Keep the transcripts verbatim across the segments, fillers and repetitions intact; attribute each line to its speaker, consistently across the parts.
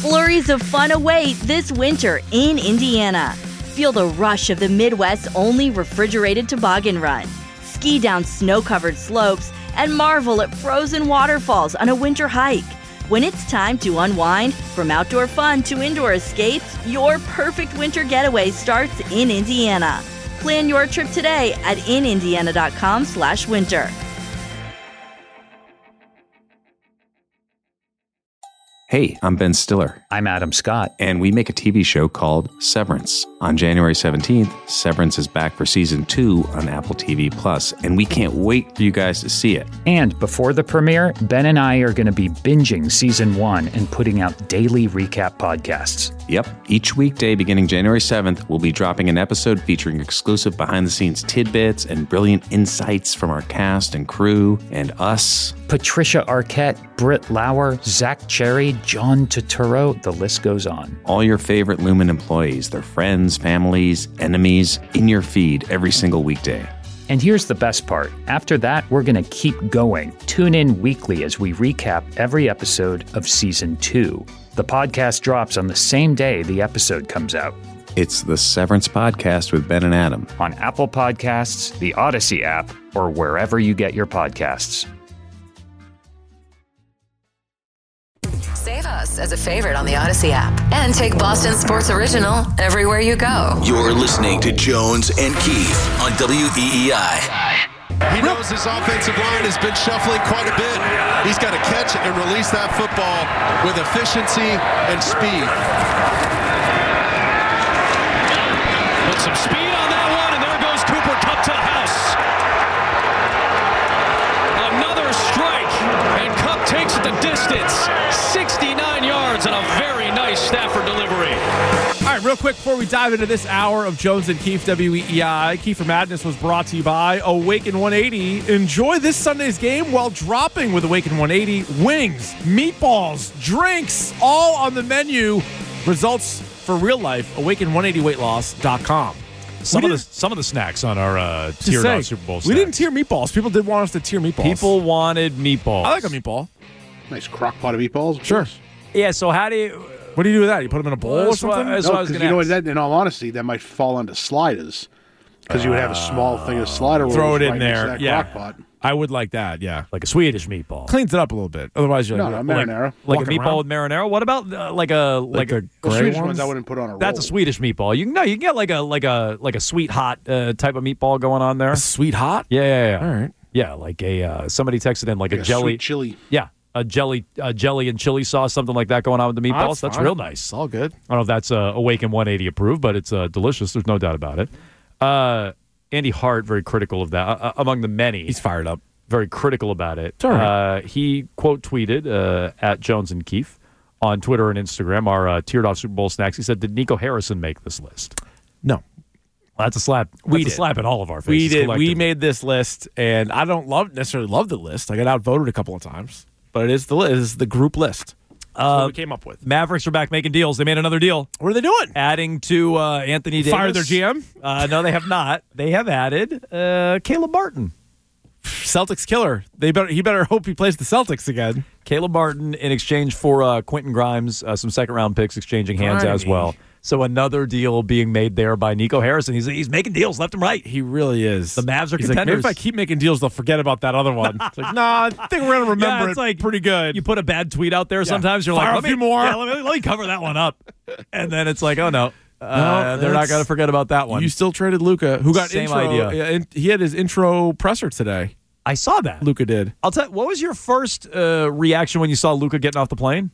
Speaker 1: Flurries of fun await this winter in Indiana. Feel the rush of the Midwest's only refrigerated toboggan run. Ski down snow-covered slopes and marvel at frozen waterfalls on a winter hike. When it's time to unwind, from outdoor fun to indoor escapes, your perfect winter getaway starts in Indiana. Plan your trip today at in indiana dot com slash winter.
Speaker 2: Hey, I'm Ben Stiller.
Speaker 3: I'm Adam Scott.
Speaker 2: And we make a T V show called Severance. On January seventeenth, Severance is back for season two on Apple T V Plus, and we can't wait for you guys to see it.
Speaker 3: And before the premiere, Ben and I are going to be binging season one and putting out daily recap podcasts.
Speaker 2: Yep. Each weekday beginning January seventh, we'll be dropping an episode featuring exclusive behind-the-scenes tidbits and brilliant insights from our cast and crew and us.
Speaker 3: Patricia Arquette, Britt Lauer, Zach Cherry, John Turturro, the list goes on.
Speaker 2: All your favorite Lumen employees, their friends, families, enemies, in your feed every single weekday.
Speaker 3: And here's the best part. After that, we're going to keep going. Tune in weekly as we recap every episode of season two. The podcast drops on the same day the episode comes out.
Speaker 2: It's the Severance Podcast with Ben and Adam.
Speaker 3: On Apple Podcasts, the Odyssey app, or wherever you get your podcasts.
Speaker 4: Save us as a favorite on the Odyssey app and take Boston Sports Original everywhere you go.
Speaker 5: You're listening to Jones and Keith on W E E I.
Speaker 6: He knows his offensive line has been shuffling quite a bit. He's got to catch and release that football with efficiency and speed.
Speaker 7: Put some speed on that one, and there goes Cooper Kupp to the house. Another strike, and Kupp takes it the distance. sixty-nine yards and a very nice Stafford delivery.
Speaker 8: All right, real quick before we dive into this hour of Jones and Keith W E E I, Kiefer Madness was brought to you by Awaken one eighty. Enjoy this Sunday's game while dropping with Awaken one eighty. Wings, meatballs, drinks, all on the menu. Results for real life, awaken one eighty weight loss dot com.
Speaker 9: Some of the some of the snacks on our uh, tiered
Speaker 8: say,
Speaker 9: on Super Bowl snacks.
Speaker 8: We didn't tier meatballs. People did want us to tier meatballs.
Speaker 9: People wanted meatballs.
Speaker 8: I like a meatball.
Speaker 6: Nice crock pot of meatballs.
Speaker 8: Sure.
Speaker 9: Yeah, so how do you...
Speaker 8: What do you do with that? You put them in a bowl
Speaker 9: Well,
Speaker 8: or something?
Speaker 9: That's
Speaker 6: No,
Speaker 9: what I was
Speaker 6: because
Speaker 9: going
Speaker 6: you know
Speaker 9: to
Speaker 6: what?
Speaker 9: ask.
Speaker 6: That, in all honesty, that might fall into sliders. Because you would have a small thing of slider rolls
Speaker 8: Throw it in
Speaker 6: right next to
Speaker 8: there.
Speaker 6: that
Speaker 8: Yeah.
Speaker 6: crock pot.
Speaker 8: I would like that, yeah.
Speaker 9: Like a Swedish meatball.
Speaker 8: Cleans it up a little bit. Otherwise, you're
Speaker 6: No,
Speaker 8: like,
Speaker 6: no,
Speaker 8: like-
Speaker 6: marinara.
Speaker 9: Like a
Speaker 8: walking
Speaker 9: meatball
Speaker 8: around.
Speaker 9: with marinara? What about uh, like a...
Speaker 8: Like,
Speaker 9: Like,
Speaker 8: the
Speaker 9: a,
Speaker 6: The
Speaker 8: gray
Speaker 6: Swedish
Speaker 8: ones?
Speaker 6: ones I wouldn't put on a roll.
Speaker 9: That's a Swedish meatball. You can no, you can get like a like a like a sweet hot uh, type of meatball going on there.
Speaker 8: A sweet hot?
Speaker 9: Yeah, yeah, yeah.
Speaker 8: All right.
Speaker 9: Yeah, like a uh, somebody texted in like,
Speaker 6: Like
Speaker 9: a
Speaker 6: a
Speaker 9: jelly
Speaker 6: sweet chili.
Speaker 9: Yeah, a jelly a jelly and chili sauce, something like that going on with the meatballs.
Speaker 8: Oh,
Speaker 9: that's
Speaker 8: that's fine.
Speaker 9: real nice.
Speaker 8: It's all good.
Speaker 9: I don't know if that's uh, Awaken one eighty approved, but it's uh, delicious. There's no doubt about it. Uh, Andy Hart, very critical of that, uh, among the many.
Speaker 8: He's fired up.
Speaker 9: Very critical about it.
Speaker 8: all right.
Speaker 9: Uh, he quote tweeted uh, at Jones and Keith on Twitter and Instagram, our uh, tiered off Super Bowl snacks. He said, "Did Nico Harrison make this list?"
Speaker 8: No.
Speaker 9: Well, that's a slap.
Speaker 8: We
Speaker 9: that's a
Speaker 8: did.
Speaker 9: slap in all of our faces.
Speaker 8: We did. We
Speaker 9: collectively.
Speaker 8: made this list, and I don't love necessarily love the list. I got outvoted a couple of times, but it is the list. It is the group list. That's
Speaker 9: Uh,
Speaker 8: what we came up with.
Speaker 9: Mavericks are back making deals. They made another deal.
Speaker 8: What are they doing?
Speaker 9: Adding to uh, Anthony Davis.
Speaker 8: Fired their G M?
Speaker 9: Uh, no, they have not. They have added uh, Caleb Martin.
Speaker 8: Celtics killer. They better. He better hope he plays the Celtics again.
Speaker 9: Caleb Martin in exchange for uh, Quentin Grimes, uh, some second round picks exchanging hands as
Speaker 8: Grimy.
Speaker 9: well. So another deal being made there by Nico Harrison. He's he's making deals left and right.
Speaker 8: He really is.
Speaker 9: The Mavs are
Speaker 8: He's like, maybe
Speaker 9: contenders.
Speaker 8: if I keep making deals, they'll forget about that other one. It's like, nah, I think we're gonna remember
Speaker 9: Yeah, it's
Speaker 8: it
Speaker 9: like
Speaker 8: pretty good.
Speaker 9: You put a bad tweet out there. Sometimes you're
Speaker 8: Fire
Speaker 9: like,
Speaker 8: a
Speaker 9: let me,
Speaker 8: few more.
Speaker 9: Yeah, let me, let me cover that one up, and then it's like, oh no, uh,
Speaker 8: No,
Speaker 9: they're not
Speaker 8: that's-
Speaker 9: going to forget about that one.
Speaker 8: You still traded Luka, who got
Speaker 9: Same
Speaker 8: intro.
Speaker 9: idea.
Speaker 8: yeah, in- He had his intro presser today.
Speaker 9: I saw that.
Speaker 8: Luka did.
Speaker 9: I'll tell you, what was your first uh, reaction when you saw Luka getting off the plane?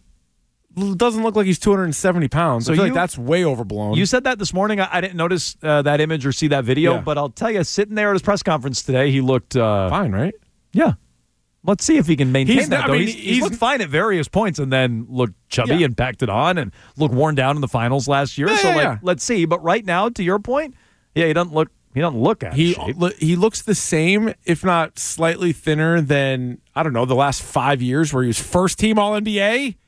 Speaker 8: L- Doesn't look like he's two hundred seventy pounds.
Speaker 9: So
Speaker 8: I feel
Speaker 9: you-
Speaker 8: like that's way overblown.
Speaker 9: You said that this morning. I, I didn't notice uh, that image or see that video,
Speaker 8: Yeah.
Speaker 9: but I'll tell you, sitting there at his press conference today, he looked uh,
Speaker 8: fine, right?
Speaker 9: Yeah. Let's see if he can maintain
Speaker 8: He's
Speaker 9: that.
Speaker 8: not-
Speaker 9: Though.
Speaker 8: I mean,
Speaker 9: he's, he's
Speaker 8: he's-
Speaker 9: looked fine at various points, and then looked chubby
Speaker 8: Yeah.
Speaker 9: and packed it on, and looked worn down in the finals last year.
Speaker 8: Yeah,
Speaker 9: so
Speaker 8: yeah,
Speaker 9: like,
Speaker 8: yeah.
Speaker 9: let's see. But right now, to your point, yeah, he doesn't look. He doesn't look out
Speaker 8: He
Speaker 9: of shape.
Speaker 8: lo- he looks the same, if not slightly thinner than I don't know the last five years where he was first team All N B A.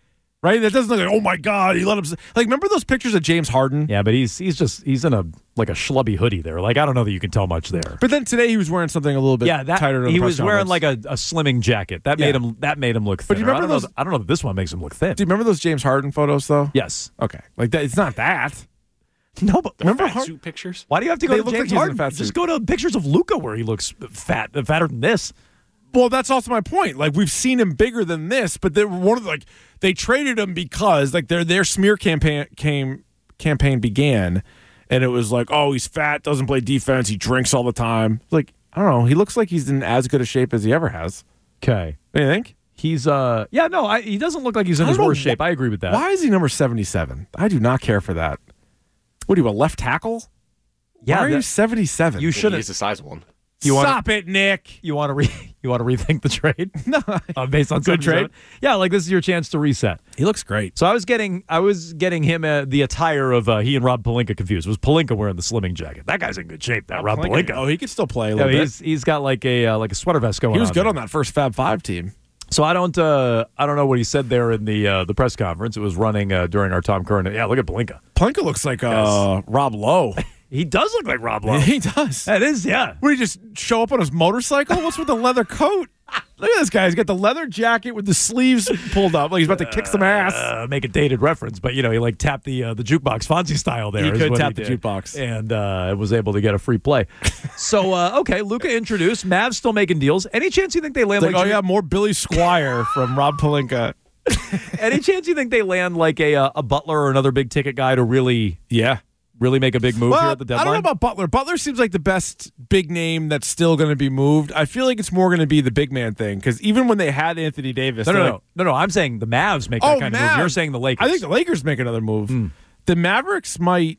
Speaker 8: right? That doesn't look like, oh my God, he let him. Like, remember those pictures of James Harden?
Speaker 9: Yeah, but he's he's just he's in a like a schlubby hoodie there. Like, I don't know that you can tell much there.
Speaker 8: But then today he was wearing something a little bit
Speaker 9: yeah, that,
Speaker 8: tighter. To
Speaker 9: he
Speaker 8: the
Speaker 9: was wearing
Speaker 8: conference.
Speaker 9: like a, a slimming jacket. That
Speaker 8: Yeah.
Speaker 9: made him that made him look thin.
Speaker 8: But do you remember
Speaker 9: I don't
Speaker 8: those?
Speaker 9: know, I don't know that this one makes him look thin.
Speaker 8: Do you remember those James Harden photos though?
Speaker 9: Yes.
Speaker 8: Okay, like that. It's not that.
Speaker 9: No, but
Speaker 8: Remember
Speaker 2: fat
Speaker 8: Hard-
Speaker 2: suit pictures?
Speaker 9: why do you have to go
Speaker 8: They
Speaker 9: to
Speaker 8: look like
Speaker 9: James
Speaker 8: he's in a
Speaker 9: Harden?
Speaker 8: fat
Speaker 9: Just
Speaker 8: suit.
Speaker 9: go to pictures of Luka where he looks fat, fatter than this.
Speaker 8: Well, that's also my point. Like, we've seen him bigger than this, but they were one of the, like they traded him because like their their smear campaign came campaign began, and it was like, oh, he's fat, doesn't play defense, he drinks all the time. Like, I don't know, he looks like he's in as good a shape as he ever has.
Speaker 9: Okay.
Speaker 8: What do you think?
Speaker 9: He's uh yeah no I, he doesn't look like he's in
Speaker 8: I
Speaker 9: his
Speaker 8: don't know
Speaker 9: worst
Speaker 8: wh-
Speaker 9: shape. I agree with that.
Speaker 8: Why is he number seventy-seven? I do not care for that. What are you, a left tackle?
Speaker 9: Yeah,
Speaker 8: Why are
Speaker 9: that-
Speaker 8: you seventy-seven?
Speaker 9: You shouldn't.
Speaker 2: He's a size one.
Speaker 9: You wanna-
Speaker 8: Stop it, Nick.
Speaker 9: You want to re you want to rethink the trade?
Speaker 8: No,
Speaker 9: uh, based on
Speaker 8: Good
Speaker 9: seventy-seven?
Speaker 8: trade?
Speaker 9: Yeah, like this is your chance to reset.
Speaker 8: he looks great.
Speaker 9: So I was getting I was getting him uh, the attire of uh, he and Rob Pelinka confused. Was Pelinka wearing the slimming jacket? That guy's in good shape. That Rob Pelinka.
Speaker 8: Oh, he could still play a
Speaker 9: Yeah,
Speaker 8: little bit.
Speaker 9: he's he's got like a uh, like a sweater vest going on.
Speaker 8: He was good
Speaker 9: there.
Speaker 8: on that first Fab Five team.
Speaker 9: So I don't uh, I don't know what he said there in the uh, the press conference. It was running uh, during our Tom Curran. Yeah, look at Pelinka.
Speaker 8: Pelinka looks like uh, Rob Lowe.
Speaker 9: He does look like Rob Lowe.
Speaker 8: He does.
Speaker 9: That is, yeah.
Speaker 8: Would he just show up on his motorcycle? What's with the leather coat? Look at this guy. He's got the leather jacket with the sleeves pulled up, like he's about to kick some ass.
Speaker 9: Uh, make a dated reference, but you know he like tapped the uh, the jukebox Fonzie style there.
Speaker 8: He
Speaker 9: is
Speaker 8: could
Speaker 9: what
Speaker 8: tap the
Speaker 9: did.
Speaker 8: jukebox.
Speaker 9: and uh, was able to get a free play. So uh, okay, Luka introduced. Mavs still making deals. Any chance you think they land
Speaker 8: It's like,
Speaker 9: like,
Speaker 8: oh
Speaker 9: Jimmy-
Speaker 8: yeah, more Billy Squire from Rob Pelinka.
Speaker 9: Any chance you think they land like a uh, a Butler or another big ticket guy to really
Speaker 8: Yeah.
Speaker 9: really make a big move
Speaker 8: Well,
Speaker 9: here at the
Speaker 8: I
Speaker 9: deadline?
Speaker 8: don't know about Butler. Butler seems like the best big name that's still going to be moved. I feel like it's more going to be the big man thing because even when they had Anthony Davis,
Speaker 9: no, no,
Speaker 8: they're
Speaker 9: no,
Speaker 8: like,
Speaker 9: no, no. I'm saying the Mavs make that
Speaker 8: Oh,
Speaker 9: kind of move.
Speaker 8: Mavs.
Speaker 9: You're saying the Lakers.
Speaker 8: I think the Lakers make another move.
Speaker 9: Mm.
Speaker 8: The Mavericks might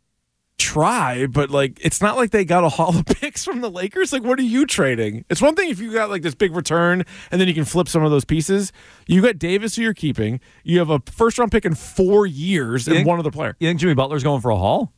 Speaker 8: try, but like it's not like they got a haul of picks from the Lakers. Like, what are you trading? It's one thing if you got like this big return and then you can flip some of those pieces. You got Davis who you're keeping. You have a first round pick in four years
Speaker 9: You
Speaker 8: and
Speaker 9: think-
Speaker 8: one other player.
Speaker 9: You think Jimmy Butler's going for a haul?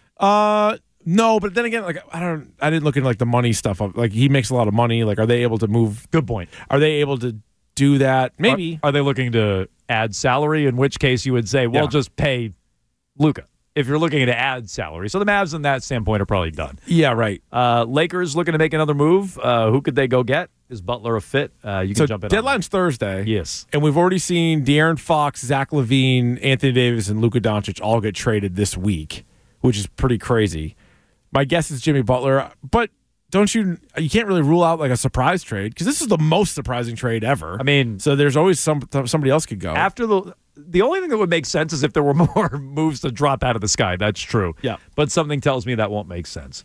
Speaker 8: Uh no, but then again, like I don't I didn't look into like the money stuff. Like he makes a lot of money. Like are they able to move
Speaker 9: Good point.
Speaker 8: are they able to do that? Maybe.
Speaker 9: Are, are they looking to add salary? In which case you would say, well,
Speaker 8: Yeah.
Speaker 9: just pay Luka. If you're looking to add salary. So the Mavs in that standpoint are probably done.
Speaker 8: Yeah, right.
Speaker 9: Uh, Lakers looking to make another move. Uh, who could they go get? Is Butler a fit? Uh, you can
Speaker 8: So
Speaker 9: jump in.
Speaker 8: deadline's Thursday.
Speaker 9: On that. Yes.
Speaker 8: And we've already seen De'Aaron Fox, Zach LaVine, Anthony Davis, and Luka Doncic all get traded this week, which is pretty crazy. My guess is Jimmy Butler, but don't you? You can't really rule out like a surprise trade because this is the most surprising trade ever.
Speaker 9: I mean,
Speaker 8: so there's always some somebody else could go.
Speaker 9: After the the only thing that would make sense is if there were more moves to drop out of the sky. That's true.
Speaker 8: Yeah.
Speaker 9: But something tells me that won't make sense.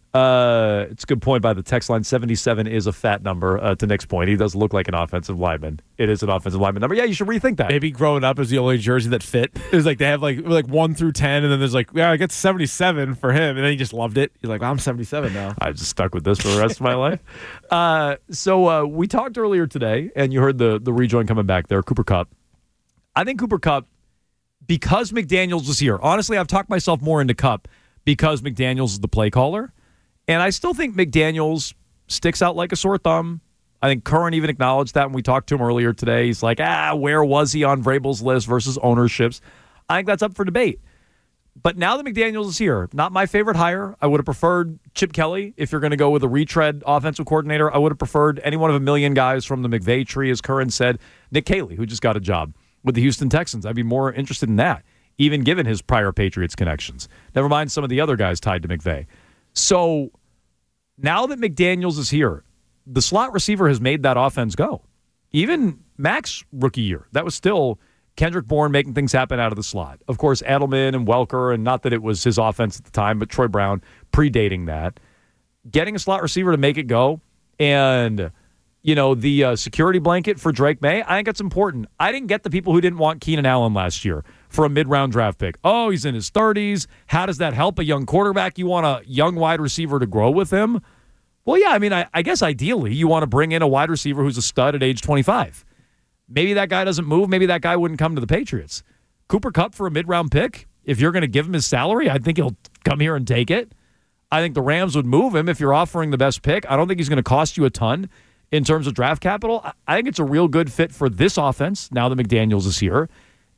Speaker 9: Uh, it's a good point by the text line. seventy-seven is a fat number. Uh, to Nick's point, he does look like an offensive lineman. It is an offensive lineman number. Yeah, you should rethink that.
Speaker 8: Maybe growing up is the only jersey that fit. It was like they have like like one through ten, and then there's like yeah, I get seventy-seven for him, and then he just loved it. He's like, well, I'm seventy-seven now.
Speaker 9: I'm just stuck with this for the rest of my life. Uh, so uh, we talked earlier today, and you heard the the rejoin coming back there, Cooper Kupp. I think Cooper Kupp, because McDaniels was here. Honestly, I've talked myself more into Kupp because McDaniels is the play caller, and I still think McDaniels sticks out like a sore thumb. I think Curran even acknowledged that when we talked to him earlier today. He's like, ah, where was he on Vrabel's list versus ownerships? I think that's up for debate. But now that McDaniels is here, not my favorite hire. I would have preferred Chip Kelly. If you're going to go with a retread offensive coordinator, I would have preferred any one of a million guys from the McVay tree, as Curran said. Nick Caley, who just got a job with the Houston Texans. I'd be more interested in that, even given his prior Patriots connections. Never mind some of the other guys tied to McVay. So now that McDaniels is here, the slot receiver has made that offense go. Even Mac's rookie year, that was still Kendrick Bourne making things happen out of the slot. Of course, Edelman and Welker, and not that it was his offense at the time, but Troy Brown predating that. Getting a slot receiver to make it go, and, you know, the uh, security blanket for Drake May, I think that's important. I didn't get the people who didn't want Keenan Allen last year for a mid-round draft pick. Oh, he's in his thirties. How does that help a young quarterback? You want a young wide receiver to grow with him? Well, yeah, I mean, I, I guess ideally you want to bring in a wide receiver who's a stud at age twenty-five. Maybe that guy doesn't move. Maybe that guy wouldn't come to the Patriots. Cooper Kupp for a mid-round pick, if you're going to give him his salary, I think he'll come here and take it. I think the Rams would move him if you're offering the best pick. I don't think he's going to cost you a ton in terms of draft capital. I think it's a real good fit for this offense now that McDaniels is here.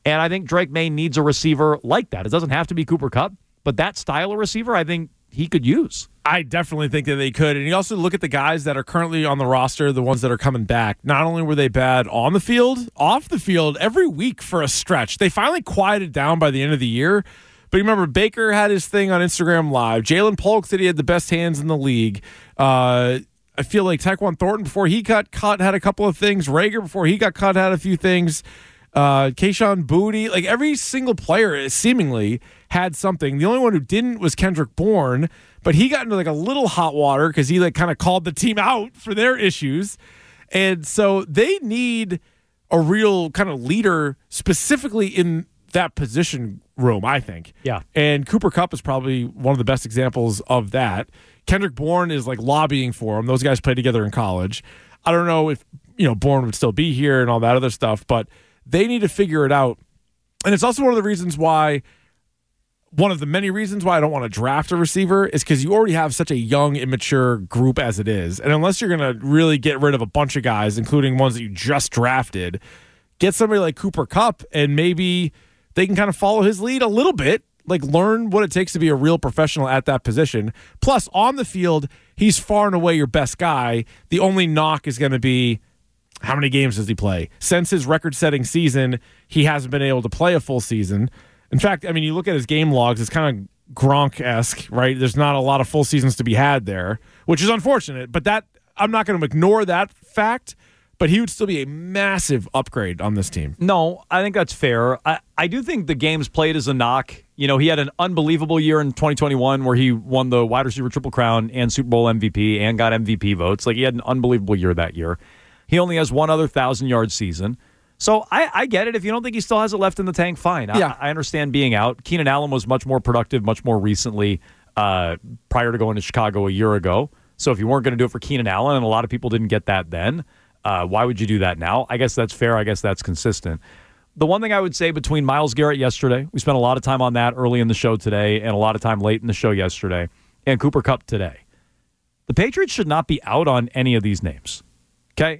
Speaker 9: And I think Drake May needs a receiver like that. It doesn't have to be Cooper Kupp, but that style of receiver, I think he could use.
Speaker 8: I definitely think that they could. And you also look at the guys that are currently on the roster, the ones that are coming back. Not only were they bad on the field, off the field, every week for a stretch. They finally quieted down by the end of the year. But you remember, Baker had his thing on Instagram Live. Jalen Polk said he had the best hands in the league. Uh, I feel like Tyquan Thornton, before he got cut, had a couple of things. Rager, before he got cut, had a few things. Uh, Kayshon Boutte, like every single player seemingly had something. The only one who didn't was Kendrick Bourne, but he got into like a little hot water because he like kind of called the team out for their issues. And so they need a real kind of leader specifically in that position room, I think.
Speaker 9: Yeah.
Speaker 8: And Cooper Kupp is probably one of the best examples of that. Kendrick Bourne is like lobbying for him. Those guys played together in college. I don't know if, you know, Bourne would still be here and all that other stuff, but they need to figure it out. And it's also one of the reasons why, one of the many reasons why I don't want to draft a receiver is because you already have such a young, immature group as it is. And unless you're going to really get rid of a bunch of guys, including ones that you just drafted, get somebody like Cooper Kupp and maybe they can kind of follow his lead a little bit, like learn what it takes to be a real professional at that position. Plus, on the field, he's far and away your best guy. The only knock is going to be, how many games does he play? Since his record-setting season, he hasn't been able to play a full season. In fact, I mean, you look at his game logs, it's kind of Gronk-esque, right? There's not a lot of full seasons to be had there, which is unfortunate. But that I'm not going to ignore that fact, but he would still be a massive upgrade on this team.
Speaker 9: No, I think that's fair. I, I do think the games played is a knock. You know, he had an unbelievable year in twenty twenty-one where he won the wide receiver triple crown and Super Bowl M V P and got M V P votes. Like, he had an unbelievable year that year. He only has one other one thousand-yard season. So I, I get it. If you don't think he still has it left in the tank, fine.
Speaker 8: Yeah.
Speaker 9: I, I understand being out. Keenan Allen was much more productive, much more recently, uh, prior to going to Chicago a year ago. So if you weren't going to do it for Keenan Allen, and a lot of people didn't get that then, uh, why would you do that now? I guess that's fair. I guess that's consistent. The one thing I would say between Myles Garrett yesterday, we spent a lot of time on that early in the show today and a lot of time late in the show yesterday, and Cooper Kupp today. The Patriots should not be out on any of these names. Okay?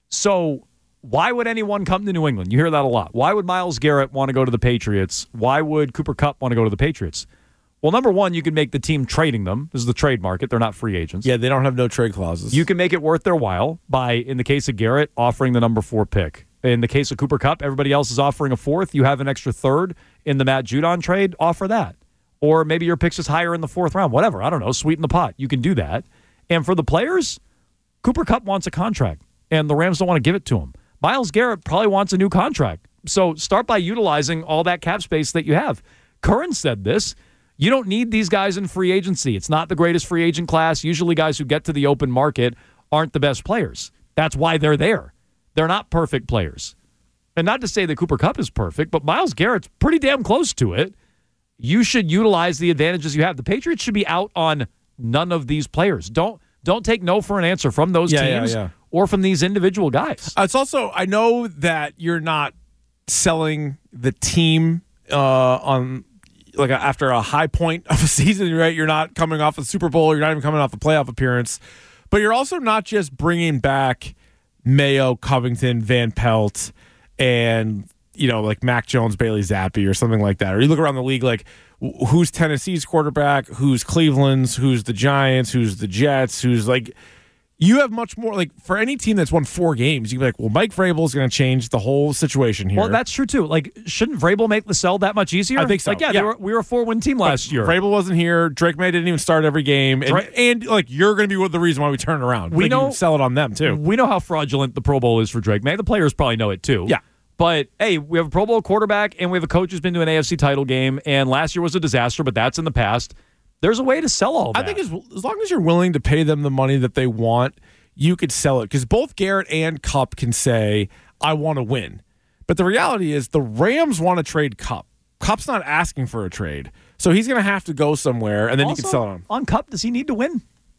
Speaker 9: So why would anyone come to New England? You hear that a lot. Why would Myles Garrett want to go to the Patriots? Why would Cooper Kupp want to go to the Patriots? Well, number one, you can make the team trading them. This is the trade market. They're not free agents.
Speaker 8: Yeah, they don't have no trade clauses.
Speaker 9: You can make it worth their while by, in the case of Garrett, offering the number four pick. In the case of Cooper Kupp, everybody else is offering a fourth. You have an extra third in the Matt Judon trade. Offer that. Or maybe your pick's is higher in the fourth round. Whatever. I don't know. Sweeten the pot. You can do that. And for the players, Cooper Kupp wants a contract, and the Rams don't want to give it to him. Myles Garrett probably wants a new contract. So start by utilizing all that cap space that you have. Curran said this. You don't need these guys in free agency. It's not the greatest free agent class. Usually guys who get to the open market aren't the best players. That's why they're there. They're not perfect players. And not to say that Cooper Kupp is perfect, but Myles Garrett's pretty damn close to it. You should utilize the advantages you have. The Patriots should be out on none of these players. Don't don't take no for an answer from those
Speaker 8: yeah,
Speaker 9: teams
Speaker 8: yeah, yeah.
Speaker 9: or from these individual guys.
Speaker 8: Uh, it's also, I know that you're not selling the team uh, on like a, after a high point of a season, right? You're not coming off a Super Bowl. You're not even coming off a playoff appearance. But you're also not just bringing back Mayo, Covington, Van Pelt, and, you know, like Mac Jones, Bailey Zappi or something like that. Or you look around the league like, who's Tennessee's quarterback, who's Cleveland's, who's the Giants, who's the Jets, who's like, you have much more, like for any team that's won four games, you can be like, well, Mike Vrabel is going to change the whole situation here.
Speaker 9: Well, that's true too. Like, shouldn't Vrabel make the sell that much easier?
Speaker 8: I think so.
Speaker 9: Like, yeah,
Speaker 8: yeah.
Speaker 9: They were, we were a four-win team last
Speaker 8: but
Speaker 9: year.
Speaker 8: Vrabel wasn't here. Drake May didn't even start every game. And,
Speaker 9: Dra-
Speaker 8: and like, you're going to be the reason why we turn it around.
Speaker 9: We
Speaker 8: like,
Speaker 9: know,
Speaker 8: you can sell it on them too.
Speaker 9: We know how fraudulent the Pro Bowl is for Drake May. The players probably know it too.
Speaker 8: Yeah.
Speaker 9: But, hey, we have a Pro Bowl quarterback, and we have a coach who's been to an A F C title game, and last year was a disaster, but that's in the past. There's a way to sell all that.
Speaker 8: I think as, as long as you're willing to pay them the money that they want, you could sell it. Because both Garrett and Kupp can say, I want to win. But the reality is the Rams want to trade Kupp. Kupp's not asking for a trade. So he's going to have to go somewhere, and then
Speaker 9: also,
Speaker 8: you can sell it on.
Speaker 9: On Kupp, does he need to win?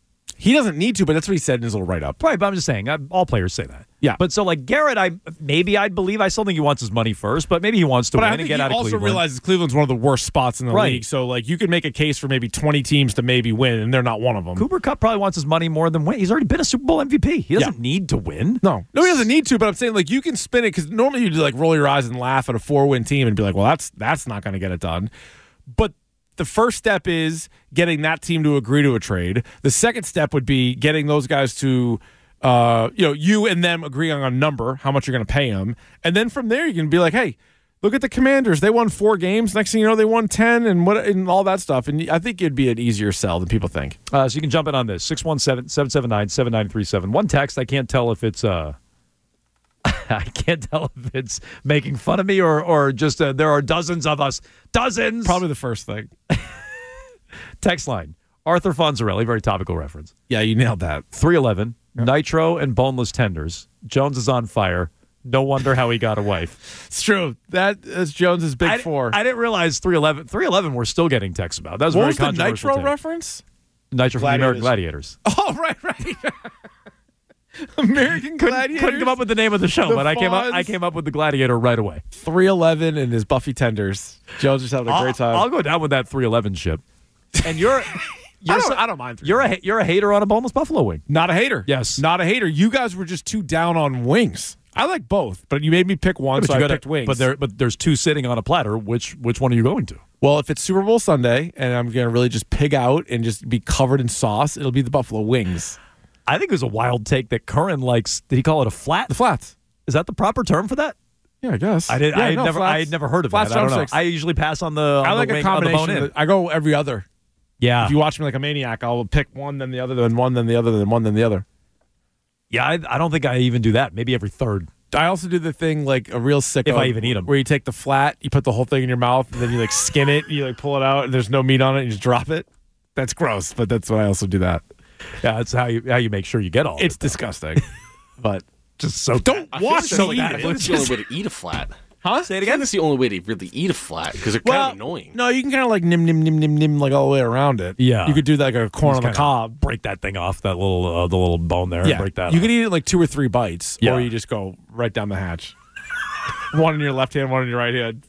Speaker 8: He doesn't need to, but that's what he said in his little write-up.
Speaker 9: Right, but I'm just saying, I, all players say that.
Speaker 8: Yeah.
Speaker 9: But so, like, Garrett, I maybe I'd believe. I still think he wants his money first, but maybe he wants to
Speaker 8: But
Speaker 9: win
Speaker 8: I
Speaker 9: and
Speaker 8: think
Speaker 9: get
Speaker 8: he
Speaker 9: out of
Speaker 8: also
Speaker 9: Cleveland.
Speaker 8: realizes Cleveland's one of the worst spots in the
Speaker 9: Right.
Speaker 8: league. So, like, you could make a case for maybe twenty teams to maybe win, and they're not one of them.
Speaker 9: Cooper Kupp probably wants his money more than win. He's already been a Super Bowl M V P. He doesn't
Speaker 8: Yeah.
Speaker 9: need to win.
Speaker 8: No. No, he doesn't need to, but I'm saying, like, you can spin it because normally you'd, like, roll your eyes and laugh at a four-win team and be like, well, that's that's not going to get it done. But the first step is getting that team to agree to a trade. The second step would be getting those guys to, uh, you know, you and them agreeing on a number, how much you're going to pay them. And then from there, you can be like, hey, look at the Commanders. They won four games. Next thing you know, they won ten and what and all that stuff. And I think it'd be an easier sell than people think.
Speaker 9: Uh, so you can jump in on this. six one seven, seven seven nine, seven nine three seven. One text, I can't tell if it's uh, I can't tell if it's making fun of me or or just uh, there are dozens of us. Dozens.
Speaker 8: Probably the first thing.
Speaker 9: Text line. Arthur Fonzarelli, very topical reference.
Speaker 8: Yeah, you nailed that.
Speaker 9: three eleven, nitro and boneless tenders. Jones is on fire. No wonder how he got a wife.
Speaker 8: It's true. That is Jones's big
Speaker 9: I,
Speaker 8: four.
Speaker 9: I didn't realize three eleven. three eleven we're still getting texts about. That was a
Speaker 8: what
Speaker 9: very
Speaker 8: was the
Speaker 9: controversial
Speaker 8: Nitro
Speaker 9: take.
Speaker 8: reference?
Speaker 9: Nitro from the American Gladiators.
Speaker 8: Oh, right, right. American
Speaker 9: Couldn't,
Speaker 8: Gladiators.
Speaker 9: couldn't come up with the name of the show,
Speaker 8: The
Speaker 9: but I came up.
Speaker 8: Fonz.
Speaker 9: I came up with the Gladiator right away.
Speaker 8: three eleven and his Buffy tenders. Jones just having a
Speaker 9: I'll,
Speaker 8: great time.
Speaker 9: I'll go down with that three eleven ship. And you're, you're
Speaker 8: I, don't,
Speaker 9: so-
Speaker 8: I don't mind. three
Speaker 9: You're
Speaker 8: eleven.
Speaker 9: a you're a hater on a boneless buffalo wing.
Speaker 8: Not a hater.
Speaker 9: Yes.
Speaker 8: Not a hater. You guys were just too down on wings. I like both, but you made me pick one,
Speaker 9: But
Speaker 8: so
Speaker 9: you
Speaker 8: I
Speaker 9: gotta-
Speaker 8: picked wings.
Speaker 9: But there, but there's two sitting on a platter. Which which one are you going to?
Speaker 8: well, if it's Super Bowl Sunday and I'm going to really just pig out and just be covered in sauce, it'll be the buffalo wings.
Speaker 9: I think it was a wild take that Curran likes. Did he call it a flat?
Speaker 8: The flats.
Speaker 9: Is that the proper term for that?
Speaker 8: Yeah, I guess.
Speaker 9: I did.
Speaker 8: Yeah,
Speaker 9: I had
Speaker 8: no,
Speaker 9: never.
Speaker 8: flats.
Speaker 9: I had never heard of
Speaker 8: flats
Speaker 9: that. I don't know.
Speaker 8: drumsticks.
Speaker 9: I usually pass on the. On
Speaker 8: I like
Speaker 9: the
Speaker 8: a
Speaker 9: wing, on the
Speaker 8: combination.
Speaker 9: bone in.
Speaker 8: of the- I go every other.
Speaker 9: Yeah.
Speaker 8: If you watch me like a maniac, I'll pick one, then the other, then one, then the other, then one, then the other.
Speaker 9: Yeah. I, I don't think I even do that. Maybe every third.
Speaker 8: I also do the thing like a real sicko.
Speaker 9: If I even eat 'em.
Speaker 8: Where you take the flat, you put the whole thing in your mouth, and then you like skin it, you like pull it out, and there's no meat on it, and you just drop it. That's gross, but that's why I also do that.
Speaker 9: Yeah, that's how you how you make sure you get all.
Speaker 8: It's
Speaker 9: of it, though.
Speaker 8: disgusting. But
Speaker 9: just so
Speaker 8: don't
Speaker 10: I feel
Speaker 8: watch
Speaker 10: like
Speaker 8: me
Speaker 10: that's,
Speaker 8: eat
Speaker 10: I feel like
Speaker 8: it.
Speaker 10: that's the only way to eat a flat.
Speaker 8: Huh?
Speaker 9: Say it
Speaker 10: I think
Speaker 9: again.
Speaker 10: that's the only way to really eat a flat because they're
Speaker 8: Well,
Speaker 10: kind of annoying.
Speaker 8: no, you can kind of like nim, nim, nim, nim, nim, like all the way around it.
Speaker 9: Yeah.
Speaker 8: You could do like a corn on
Speaker 9: Just
Speaker 8: the
Speaker 9: kinda
Speaker 8: cob.
Speaker 9: Break that thing off. That little uh, the little bone there.
Speaker 8: Yeah.
Speaker 9: And break that.
Speaker 8: You
Speaker 9: off.
Speaker 8: could eat it like two or three bites,
Speaker 9: Yeah.
Speaker 8: or you just go right down the hatch. One in your left hand, one in your right hand.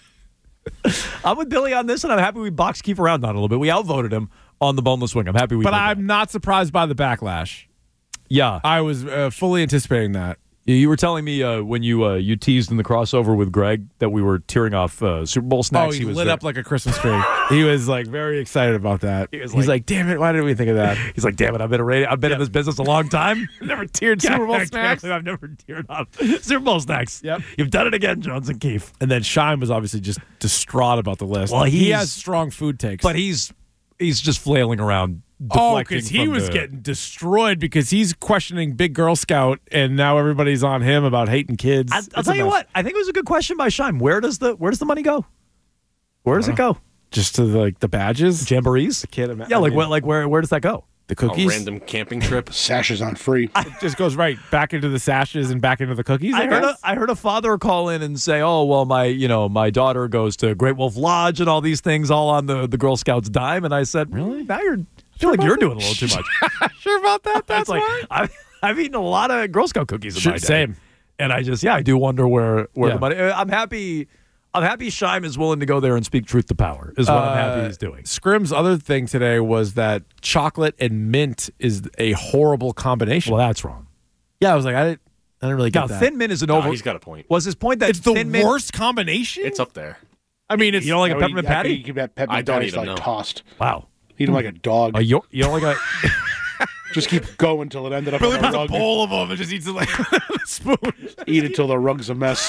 Speaker 9: I'm with Billy on this, and I'm happy we boxed Keith around on it a little bit. We outvoted him on the boneless wing. I'm happy we.
Speaker 8: But
Speaker 9: did
Speaker 8: I'm
Speaker 9: that.
Speaker 8: not surprised by the backlash.
Speaker 9: Yeah.
Speaker 8: I was uh, fully anticipating that.
Speaker 9: Yeah, you were telling me uh, when you uh, you teased in the crossover with Greg that we were tearing off uh, Super Bowl snacks.
Speaker 8: Oh, he,
Speaker 9: was
Speaker 8: lit
Speaker 9: very-
Speaker 8: up like a Christmas tree. He was like very excited about that.
Speaker 9: He was
Speaker 8: He's
Speaker 9: like-
Speaker 8: like, "Damn it, why didn't we think of that?"
Speaker 9: He's like, "Damn it, I've been a radio, I've been in this business a long time.
Speaker 8: Never tiered
Speaker 9: Yeah,
Speaker 8: Super Bowl
Speaker 9: I can't
Speaker 8: snacks.
Speaker 9: believe I've never teared off Super Bowl snacks.
Speaker 8: Yep.
Speaker 9: You've done it again, Jones and Keefe.
Speaker 8: And then Shine was obviously just distraught about the list.
Speaker 9: Well,
Speaker 8: he
Speaker 9: he's-
Speaker 8: has strong food takes,
Speaker 9: But he's he's just flailing around.
Speaker 8: oh,
Speaker 9: deflecting
Speaker 8: because he
Speaker 9: from
Speaker 8: was
Speaker 9: the-
Speaker 8: getting destroyed because he's questioning Big Girl Scout, and now everybody's on him about hating kids.
Speaker 9: I, I'll
Speaker 8: It's
Speaker 9: tell
Speaker 8: a
Speaker 9: you
Speaker 8: mess.
Speaker 9: what. I think it was a good question by Shine. Where does the where does the money go? Where does it go?
Speaker 8: Just to the, like the badges,
Speaker 9: Jamborees.
Speaker 8: the kid.
Speaker 9: Yeah, like what? Like where? Where does that go?
Speaker 8: the
Speaker 10: A
Speaker 8: cookies.
Speaker 10: random camping trip.
Speaker 11: Sashes on free.
Speaker 8: It just goes right back into the sashes and back into the cookies. I,
Speaker 9: I heard, a,
Speaker 8: guess.
Speaker 9: I heard a father call in and say, "Oh, well, my you know my daughter goes to Great Wolf Lodge and all these things, all on the, the Girl Scouts dime." And I said, "Really? Now you're I feel like you're doing a little too much."
Speaker 8: Sure about that? That's
Speaker 9: It's like
Speaker 8: why.
Speaker 9: I've, I've eaten a lot of Girl Scout cookies in
Speaker 8: Sure,
Speaker 9: my day.
Speaker 8: same.
Speaker 9: And I just yeah, I do wonder where where
Speaker 8: Yeah.
Speaker 9: the money. I'm happy. I'm happy Shime is willing to go there and speak truth to power. Is what I'm happy
Speaker 8: Uh,
Speaker 9: he's doing.
Speaker 8: Scrim's other thing today was that chocolate and mint is a horrible combination.
Speaker 9: Well, that's wrong.
Speaker 8: yeah, I was like, I didn't, I didn't really get
Speaker 9: Now,
Speaker 8: that.
Speaker 9: Thin Mint is an
Speaker 10: No,
Speaker 9: over.
Speaker 10: he's got a point.
Speaker 9: Was his point that
Speaker 8: it's the
Speaker 9: Thin Mint,
Speaker 8: worst combination.
Speaker 10: It's up there.
Speaker 8: I mean, it's
Speaker 9: You don't like a
Speaker 11: Oh,
Speaker 9: peppermint
Speaker 11: you- I
Speaker 9: patty?
Speaker 11: think You keep that peppermint
Speaker 10: I don't
Speaker 11: patty
Speaker 10: eat 'em,
Speaker 11: like
Speaker 10: no.
Speaker 11: tossed.
Speaker 9: Wow.
Speaker 11: Eat them like a dog.
Speaker 9: Uh, you, you don't like a.
Speaker 11: Just keep going until it ended up
Speaker 8: Billy
Speaker 11: on a
Speaker 8: puts a
Speaker 11: rug.
Speaker 8: bowl of them and just eats it like a spoon.
Speaker 11: Eat it till the rug's a mess.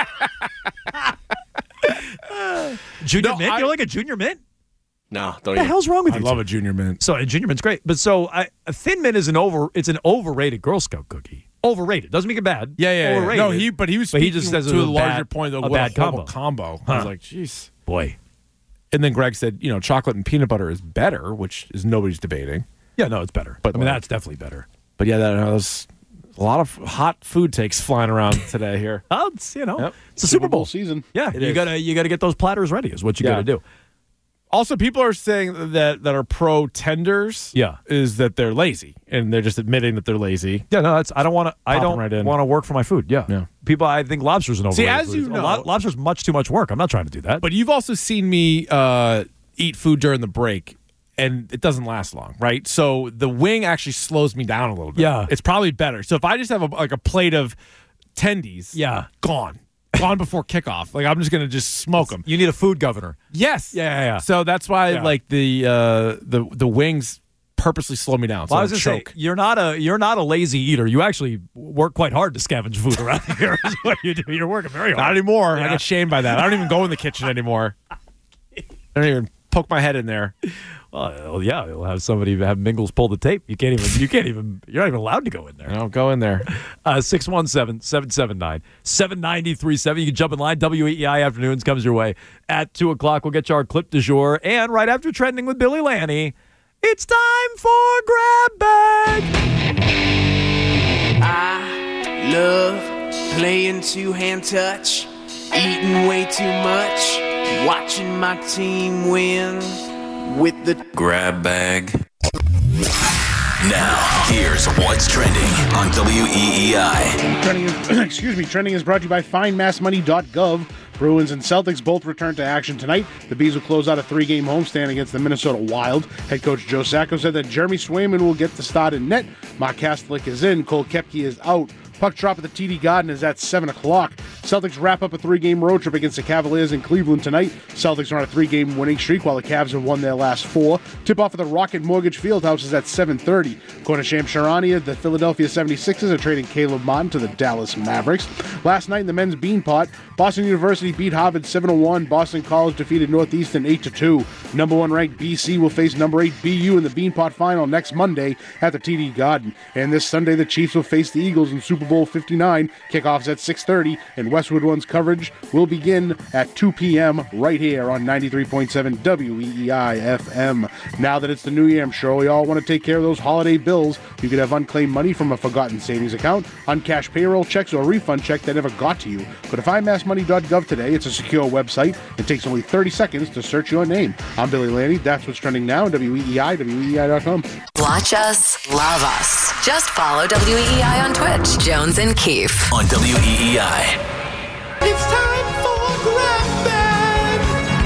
Speaker 9: Junior
Speaker 8: No,
Speaker 9: Mint?
Speaker 8: I-
Speaker 9: You don't like a Junior Mint?
Speaker 10: No, don't
Speaker 9: What the
Speaker 10: eat.
Speaker 9: hell's wrong with
Speaker 8: I
Speaker 9: you?
Speaker 8: love
Speaker 9: two?
Speaker 8: a junior mint.
Speaker 9: So a Junior Mint's great, but so I, a Thin Mint is an over. It's an overrated Girl Scout cookie. Overrated doesn't make it bad.
Speaker 8: Yeah, yeah, yeah.
Speaker 9: Overrated.
Speaker 8: No, he but he was
Speaker 9: But he
Speaker 8: speaking
Speaker 9: just says
Speaker 8: to
Speaker 9: it
Speaker 8: a
Speaker 9: was a
Speaker 8: larger
Speaker 9: bad-
Speaker 8: point of
Speaker 9: a
Speaker 8: what
Speaker 9: bad
Speaker 8: a horrible
Speaker 9: combo.
Speaker 8: combo. I was
Speaker 9: Huh.
Speaker 8: like, jeez.
Speaker 9: boy.
Speaker 8: And then Greg said, you know, chocolate and peanut butter is better, which is nobody's debating.
Speaker 9: Yeah, no, it's better.
Speaker 8: But
Speaker 9: But I mean,
Speaker 8: like-
Speaker 9: that's definitely better.
Speaker 8: But yeah, that was a lot of hot food takes flying around today here.
Speaker 9: Oh, it's you know,
Speaker 8: Yep.
Speaker 9: it's a Super Bowl
Speaker 11: season.
Speaker 9: Yeah,
Speaker 8: It
Speaker 9: you
Speaker 8: is.
Speaker 9: gotta you gotta get those platters ready. Is what you
Speaker 8: Yeah.
Speaker 9: gotta do.
Speaker 8: Also, people are saying that that are pro tenders.
Speaker 9: Yeah.
Speaker 8: is that they're lazy and they're just admitting that they're lazy.
Speaker 9: Yeah, no, that's I don't want to. I
Speaker 8: Pop 'em
Speaker 9: don't
Speaker 8: right in.
Speaker 9: want to work for my food. Yeah.
Speaker 8: Yeah.
Speaker 9: People, I think lobster's an overrated
Speaker 8: See, as
Speaker 9: food.
Speaker 8: you
Speaker 9: A
Speaker 8: know-
Speaker 9: lo- lobster's much too much work. I'm not trying to do that.
Speaker 8: But you've also seen me uh, eat food during the break, and it doesn't last long, right? So the wing actually slows me down a little bit.
Speaker 9: Yeah.
Speaker 8: it's probably better. So if I just have a, like a plate of tendies,
Speaker 9: Yeah.
Speaker 8: gone, gone before kickoff. Like I'm just gonna just smoke them.
Speaker 9: you need a food governor.
Speaker 8: Yes.
Speaker 9: Yeah, yeah, yeah.
Speaker 8: So that's why
Speaker 9: Yeah.
Speaker 8: like the uh, the the wings purposely slow me down. So
Speaker 9: Well, I
Speaker 8: I
Speaker 9: was
Speaker 8: don't
Speaker 9: gonna
Speaker 8: choke.
Speaker 9: say you're not a you're not a lazy eater. You actually work quite hard to scavenge food around here. Is what you do. You're working very hard.
Speaker 8: Not anymore.
Speaker 9: Yeah.
Speaker 8: I get shamed by that. I don't even go in the kitchen anymore. I don't even poke my head in there.
Speaker 9: Well, yeah, you'll have somebody have Mingles pull the tape. You can't even. You can't even. You're not even allowed to go in there.
Speaker 8: I don't go in there.
Speaker 9: Uh, six one seven, seven seven nine, seven nine three seven. You can jump in line. W E E I Afternoons comes your way at two o'clock. We'll get you our clip du jour. And right after Trending with Billy Lanny, it's time for Grab Bag.
Speaker 12: I love playing two-hand touch, eating way too much, watching my team win with the
Speaker 5: Grab bag. Now, here's what's trending on W E E I.
Speaker 11: Trending is, excuse me, trending is brought to you by find mass money dot gov. Bruins and Celtics both return to action tonight. The Bees will close out a three-game homestand against the Minnesota Wild. Head coach Joe Sacco said that Jeremy Swayman will get the start in net. Mark Kastelik is in. Cole Koepke is out. Puck drop at the T D Garden is at seven o'clock. Celtics wrap up a three-game road trip against the Cavaliers in Cleveland tonight. Celtics are on a three-game winning streak while the Cavs have won their last four. Tip-off at the Rocket Mortgage Fieldhouse is at seven thirty. According to Sham Charania, the Philadelphia seventy-sixers are trading Caleb Martin to the Dallas Mavericks. Last night in the men's Beanpot, Boston University beat Harvard seven to one. Boston College defeated Northeastern eight to two. Number one ranked B C will face number eight B U in the Beanpot final next Monday at the T D Garden. And this Sunday, the Chiefs will face the Eagles in Super Bowl fifty-nine. Kickoffs at six thirty, and Westwood One's coverage will begin at two p.m. right here on ninety-three point seven W E E I F M. Now that it's the new year, I'm sure we all want to take care of those holiday bills. You could have unclaimed money from a forgotten savings account, uncashed payroll checks, or a refund check that never got to you. Go to find mass money dot gov today. It's a secure website. It takes only thirty seconds to search your name. I'm Billy Lanny. That's what's trending now. W E E I, W E E I dot com.
Speaker 4: Watch us, love us. Just follow W E E I on Twitch. Jones and Keefe.
Speaker 5: On W E E I.
Speaker 12: It's time for Grab Bag.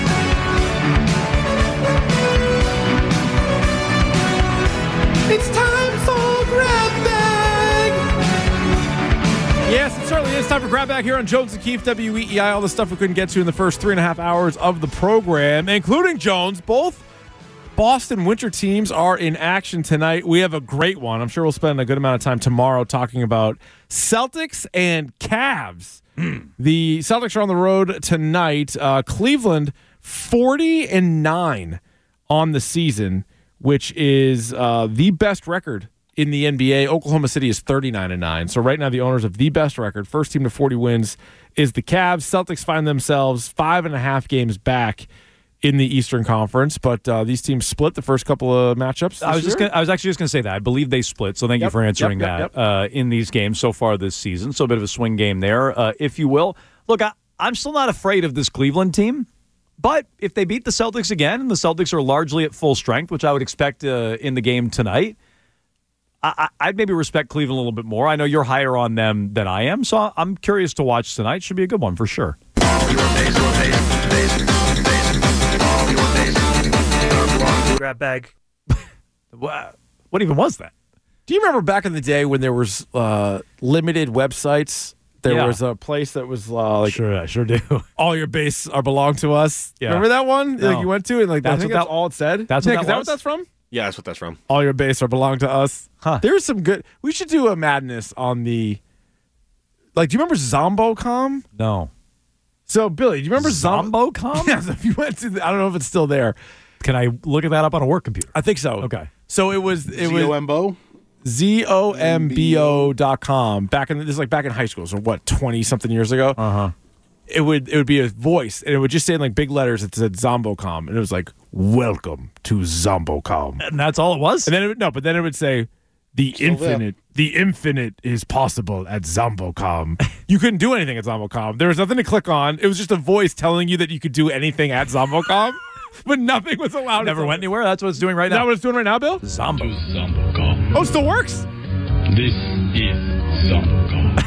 Speaker 12: It's time for Grab Bag.
Speaker 8: Yes, it certainly is time for Grab Bag here on Jones and Keefe, W E E I. All the stuff we couldn't get to in the first three and a half hours of the program, including Jones. Both Boston Winter teams are in action tonight. We have a great one. I'm sure we'll spend a good amount of time tomorrow talking about Celtics and Cavs. The Celtics are on the road tonight. Uh, Cleveland, forty and nine on the season, which is uh, the best record in the N B A. Oklahoma City is thirty-nine and nine. So right now the owners of the best record, first team to forty wins, is the Cavs. Celtics find themselves five and a half games back in the Eastern Conference, but uh, these teams split the first couple of matchups.
Speaker 9: I was just gonna, I was actually just going to say that. I believe they split, so thank
Speaker 8: Yep,
Speaker 9: you for answering
Speaker 8: yep, yep,
Speaker 9: that Uh, in these games so far this season. So a bit of a swing game there, uh, if you will. Look, I, I'm still not afraid of this Cleveland team, but if they beat the Celtics again, and the Celtics are largely at full strength, which I would expect uh, in the game tonight, I, I, I'd maybe respect Cleveland a little bit more. I know you're higher on them than I am, so I'm curious to watch tonight. Should be a good one for sure.
Speaker 13: Grab bag.
Speaker 9: What even was that?
Speaker 8: Do you remember back in the day when there was uh, limited websites? There
Speaker 9: Yeah.
Speaker 8: was a place that was uh, like,
Speaker 9: Sure, I sure do.
Speaker 8: all your base are belong to us.
Speaker 9: Yeah.
Speaker 8: Remember that one?
Speaker 9: No.
Speaker 8: Like you went to it, and like
Speaker 9: That's
Speaker 8: I think
Speaker 9: what
Speaker 8: that's
Speaker 9: that-
Speaker 8: all it said.
Speaker 9: that's what
Speaker 8: Nick,
Speaker 9: that
Speaker 8: is that
Speaker 9: was?
Speaker 8: what that's from?
Speaker 10: Yeah, that's what that's from.
Speaker 8: All your base are belong to us.
Speaker 9: Huh.
Speaker 8: There's some good. We should do a madness on the. Like, do you remember Zombocom?
Speaker 9: No.
Speaker 8: So Billy, do you remember Zom-
Speaker 9: Zombocom?
Speaker 8: Yeah, so if you went to, the, I don't know if it's still there.
Speaker 9: Can I look at that up on a work computer?
Speaker 8: I think so.
Speaker 9: Okay.
Speaker 8: So it was it
Speaker 11: Z
Speaker 8: was
Speaker 11: O M B O?
Speaker 8: Z O M B O dot com. Back in this is like back in high school, so what, twenty something years ago?
Speaker 9: Uh-huh.
Speaker 8: It would it would be a voice, and it would just say in like big letters, it said Zombocom, and it was like, welcome to Zombocom.
Speaker 9: And that's all it was?
Speaker 8: And then it would, no, but then it would say the
Speaker 11: Still there.
Speaker 8: infinite the infinite is possible at Zombocom. You couldn't do anything at Zombocom. There was nothing to click on. It was just a voice telling you that you could do anything at Zombocom. but nothing was allowed.
Speaker 9: Never went anywhere. That's what it's doing right
Speaker 8: Is
Speaker 9: now.
Speaker 8: that what it's doing right now, Bill?
Speaker 9: Zombo.
Speaker 8: Oh, it still works?
Speaker 14: This is ZomboCom.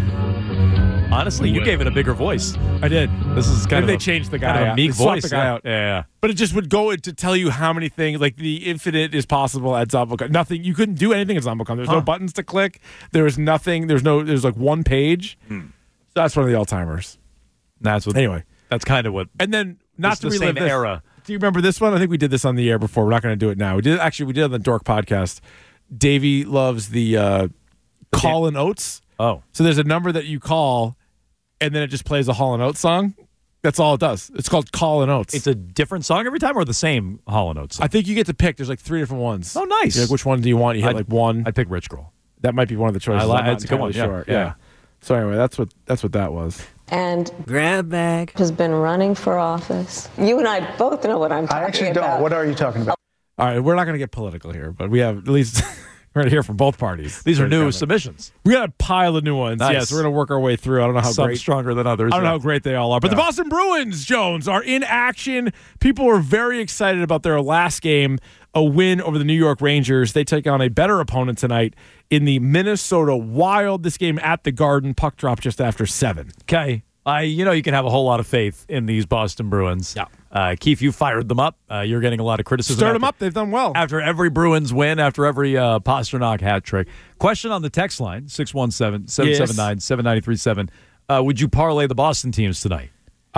Speaker 9: Honestly, you gave it a bigger voice.
Speaker 8: I did.
Speaker 9: This is kind
Speaker 8: Maybe
Speaker 9: of
Speaker 8: they changed the guy
Speaker 9: kind of a
Speaker 8: out.
Speaker 9: meek
Speaker 8: They swapped
Speaker 9: voice.
Speaker 8: the guy
Speaker 9: yeah.
Speaker 8: out.
Speaker 9: Yeah, yeah.
Speaker 8: But it just would go to tell you how many things, like the infinite is possible at ZomboCon. Nothing. You couldn't do anything at ZomboCon. There's
Speaker 9: Huh.
Speaker 8: no buttons to click. There was nothing. There's no. There's like one page.
Speaker 9: Hmm.
Speaker 8: So that's one of the all timers.
Speaker 9: That's what.
Speaker 8: Anyway,
Speaker 9: that's kind of what.
Speaker 8: And then not
Speaker 9: It's
Speaker 8: to
Speaker 9: the
Speaker 8: relive
Speaker 9: same
Speaker 8: this.
Speaker 9: era.
Speaker 8: Do you remember this one? I think we did this on the air before. We're not going to do it now. We did actually. We did it on the Dork podcast. Davey loves the uh, Call and Oates.
Speaker 9: Oh,
Speaker 8: so there's a number that you call, and then it just plays a Hall and Oates song. That's all it does. It's called Call and Oates.
Speaker 9: It's a different song every time, or the same Hall and Oates song?
Speaker 8: I think you get to pick. There's like three different ones.
Speaker 9: Oh, nice.
Speaker 8: You're like, which one do you want? You hit
Speaker 9: I'd-
Speaker 8: like one.
Speaker 9: I'd pick Rich Girl.
Speaker 8: That might be one of the choices.
Speaker 9: I like-
Speaker 8: I'm not
Speaker 9: it's a good one,
Speaker 8: entirely
Speaker 9: yeah.
Speaker 8: sure.
Speaker 9: Yeah.
Speaker 8: So anyway, that's what that's what that was.
Speaker 15: And
Speaker 12: Grab bag
Speaker 15: has been running for office. You and I both know what I'm talking about.
Speaker 16: I actually don't. What are you talking about?
Speaker 8: All right, we're not going to get political here, but we have at least we're going to hear from both parties.
Speaker 9: These are new
Speaker 8: Coming.
Speaker 9: submissions.
Speaker 8: We got a pile of new ones.
Speaker 9: Nice.
Speaker 8: Yes, we're going to work our way through. I don't know how
Speaker 9: Some
Speaker 8: great.
Speaker 9: stronger than others.
Speaker 8: I don't know
Speaker 9: yeah.
Speaker 8: how great they all are. But the
Speaker 9: Yeah.
Speaker 8: Boston Bruins, Jones, are in action. People are very excited about their last game, a win over the New York Rangers. They take on a better opponent tonight in the Minnesota Wild. This game at the Garden. Puck drop just after seven.
Speaker 9: Okay. I, you know, you can have a whole lot of faith in these Boston Bruins.
Speaker 8: Yeah.
Speaker 9: Uh, Keith, you fired them up. Uh, you're getting a lot of criticism.
Speaker 8: Stirred
Speaker 9: after,
Speaker 8: them up. They've done well.
Speaker 9: After every Bruins win, after every uh, Pasternak hat trick. Question on the text line, six one seven, seven seven nine, seven nine three seven. Uh, would you parlay the Boston teams tonight?
Speaker 8: Uh,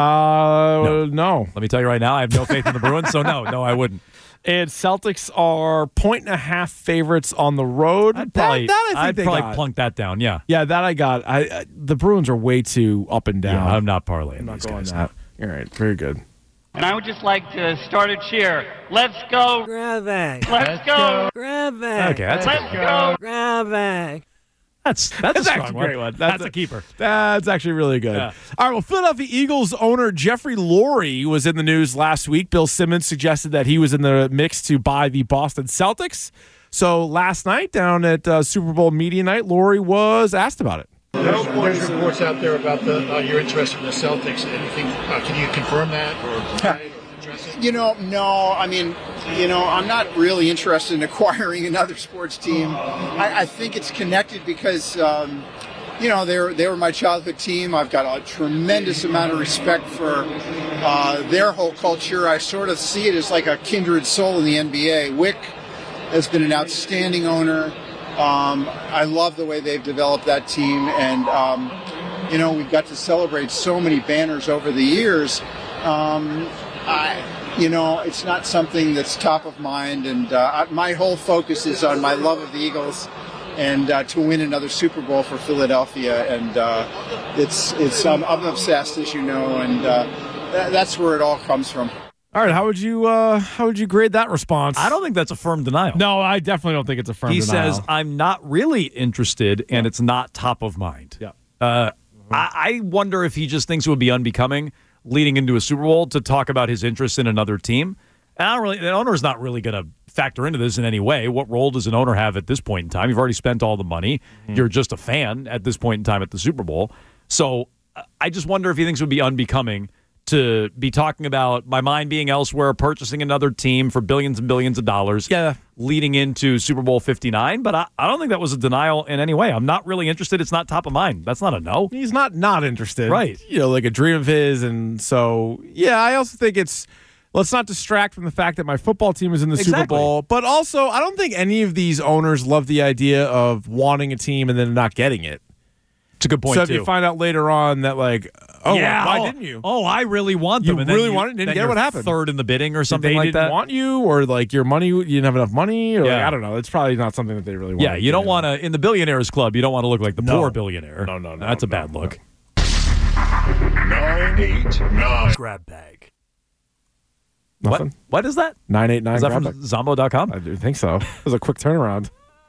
Speaker 8: no. no.
Speaker 9: Let me tell you right now, I have no faith in the Bruins, so no, no, I wouldn't.
Speaker 8: And Celtics are point and a half favorites on the road.
Speaker 9: I'd probably,
Speaker 8: that, that I think
Speaker 9: I'd
Speaker 8: they
Speaker 9: probably
Speaker 8: got.
Speaker 9: plunk that down, yeah.
Speaker 8: Yeah, that I got. I, I the Bruins are way too up and down.
Speaker 9: Yeah, I'm not parlaying
Speaker 8: I'm not
Speaker 9: these
Speaker 8: going
Speaker 9: guys.
Speaker 8: that. All right, very good.
Speaker 17: And I would just like to start a cheer. Let's go.
Speaker 12: Grab bag.
Speaker 17: Let's go.
Speaker 12: Grab bag.
Speaker 9: Okay, that's
Speaker 17: Let's go.
Speaker 12: Grab bag.
Speaker 9: That's that's,
Speaker 8: That's
Speaker 9: a strong
Speaker 8: actually a
Speaker 9: one.
Speaker 8: great one.
Speaker 9: That's,
Speaker 8: That's
Speaker 9: a,
Speaker 8: a-
Speaker 9: keeper.
Speaker 8: That's actually really good.
Speaker 9: Yeah.
Speaker 8: All right, well, Philadelphia Eagles owner Jeffrey Lurie was in the news last week. Bill Simmons suggested that he was in the mix to buy the Boston Celtics. So last night down at uh, Super Bowl Media Night, Lurie was asked about it.
Speaker 18: There's, there's reports out there about the uh, your interest in the Celtics. Anything? Uh, can you confirm that or deny it or address it?
Speaker 19: You know, no. I mean, you know, I'm not really interested in acquiring another sports team. I, I think it's connected because, um, you know, they were, they were my childhood team. I've got a tremendous amount of respect for uh, their whole culture. I sort of see it as like a kindred soul in the N B A. Wick has been an outstanding owner. Um, I love the way they've developed that team, and um, you know, we've got to celebrate so many banners over the years. Um, I, you know, it's not something that's top of mind, and uh, my whole focus is on my love of the Eagles and uh, to win another Super Bowl for Philadelphia. And uh, it's it's um, I'm obsessed, as you know, and uh, th- that's where it all comes from.
Speaker 8: All right, how would you uh, how would you grade that response?
Speaker 9: I don't think that's a firm denial.
Speaker 8: No, I definitely don't think it's a firm
Speaker 9: he
Speaker 8: denial.
Speaker 9: says, I'm not really interested, and it's not top of mind.
Speaker 8: Yeah.
Speaker 9: Uh, I, I wonder if he just thinks it would be unbecoming leading into a Super Bowl to talk about his interest in another team. And I don't really, the owner is not really going to factor into this in any way. What role does an owner have at this point in time? You've already spent all the money. Mm-hmm. You're just a fan at this point in time at the Super Bowl. So I just wonder if he thinks it would be unbecoming to be talking about my mind being elsewhere, purchasing another team for billions and billions of dollars,
Speaker 8: yeah,
Speaker 9: leading into Super Bowl fifty-nine. But I, I don't think that was a denial in any way. I'm not really interested. It's not top of mind. That's not a no.
Speaker 8: He's not not interested.
Speaker 9: Right.
Speaker 8: You know, like a dream of his. And so, yeah, I also think it's, let's not distract from the fact that my football team is in the
Speaker 9: Exactly.
Speaker 8: Super Bowl. But also, I don't think any of these owners love the idea of wanting a team and then not getting it.
Speaker 9: It's a good point,
Speaker 8: So if
Speaker 9: too.
Speaker 8: you find out later on that, like, oh,
Speaker 9: yeah,
Speaker 8: why
Speaker 9: oh,
Speaker 8: didn't you?
Speaker 9: Oh, I really want them.
Speaker 8: You
Speaker 9: and then
Speaker 8: really
Speaker 9: you,
Speaker 8: wanted it, didn't
Speaker 9: then
Speaker 8: get it,
Speaker 9: you're
Speaker 8: what happened?
Speaker 9: Third in the bidding or something
Speaker 8: they
Speaker 9: like
Speaker 8: didn't
Speaker 9: that.
Speaker 8: want you, or like your money, you didn't have enough money, or like,
Speaker 9: Yeah.
Speaker 8: I don't know. It's probably not something that they really want.
Speaker 9: Yeah, you don't want to, in the billionaires club, you don't want to look like the
Speaker 8: No.
Speaker 9: poor billionaire.
Speaker 8: No, no, no.
Speaker 9: That's a
Speaker 8: no,
Speaker 9: bad
Speaker 8: no.
Speaker 9: look.
Speaker 18: Nine, eight, nine.
Speaker 9: Grab bag.
Speaker 8: Nothing.
Speaker 9: What? What is that?
Speaker 8: nine eight nine.
Speaker 9: Is that from Zombo dot com?
Speaker 8: I do think so. It was a quick turnaround.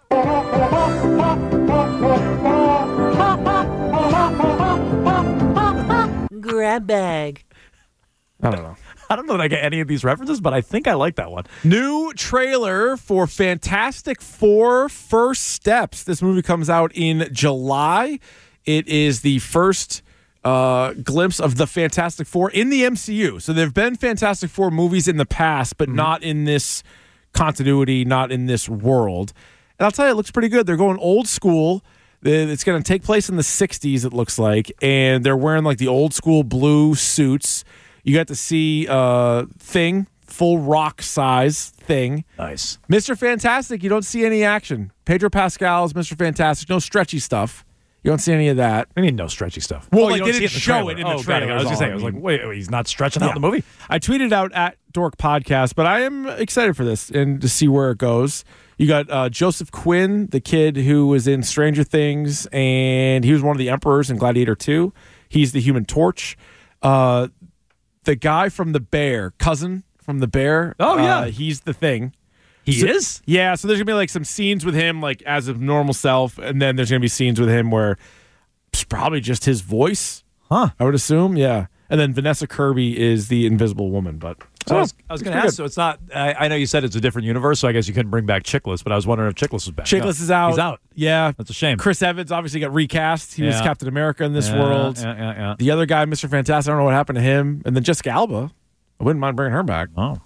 Speaker 12: Grab bag.
Speaker 8: I don't know.
Speaker 9: I don't know that I get any of these references, but I think I like that one.
Speaker 8: New trailer for Fantastic Four First Steps. This movie comes out in July. It is the first uh, glimpse of the Fantastic Four in the M C U. So there have been Fantastic Four movies in the past, but mm-hmm. not in this continuity, not in this world. And I'll tell you, it looks pretty good. They're going old school. It's going to take place in the sixties, it looks like, and they're wearing like the old school blue suits. You got to see uh, Thing, full rock size Thing.
Speaker 9: Nice.
Speaker 8: Mister Fantastic, you don't see any action. Pedro Pascal's Mister Fantastic, no stretchy stuff. You don't see any of that.
Speaker 9: I mean, no stretchy stuff.
Speaker 8: Well,
Speaker 9: oh,
Speaker 8: like,
Speaker 9: you
Speaker 8: they
Speaker 9: don't
Speaker 8: didn't
Speaker 9: see it
Speaker 8: show it in the
Speaker 9: oh,
Speaker 8: trailer.
Speaker 9: I was just saying, I was like, wait, wait, he's not stretching yeah. out the movie?
Speaker 8: I tweeted out at Dork Podcast, but I am excited for this and to see where it goes. You got uh, Joseph Quinn, the kid who was in Stranger Things, and he was one of the Emperors in Gladiator two. He's the Human Torch. Uh, the guy from The Bear, cousin from The Bear.
Speaker 9: Oh, yeah.
Speaker 8: Uh, he's the Thing.
Speaker 9: He
Speaker 8: so,
Speaker 9: is?
Speaker 8: Yeah, so there's going to be like some scenes with him like as a normal self, and then there's going to be scenes with him where it's probably just his voice.
Speaker 9: Huh.
Speaker 8: I would assume, yeah. And then Vanessa Kirby is the Invisible Woman, but...
Speaker 9: So oh, I was, I was going to ask, good. so it's not, I, I know you said it's a different universe, so I guess you couldn't bring back Chickless, but I was wondering if Chickless was back.
Speaker 8: Chickless
Speaker 9: no.
Speaker 8: is out.
Speaker 9: He's out.
Speaker 8: Yeah.
Speaker 9: That's a shame.
Speaker 8: Chris Evans obviously got recast. He
Speaker 9: yeah.
Speaker 8: was Captain America in this
Speaker 9: yeah,
Speaker 8: world.
Speaker 9: Yeah, yeah, yeah.
Speaker 8: The other guy, Mister Fantastic, I don't know what happened to him. And then Jessica Alba. I wouldn't mind bringing her back.
Speaker 9: Oh.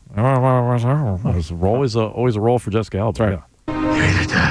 Speaker 9: There's always a, always a role for Jessica Alba.
Speaker 8: That's right.
Speaker 9: Yeah.
Speaker 20: You're either die a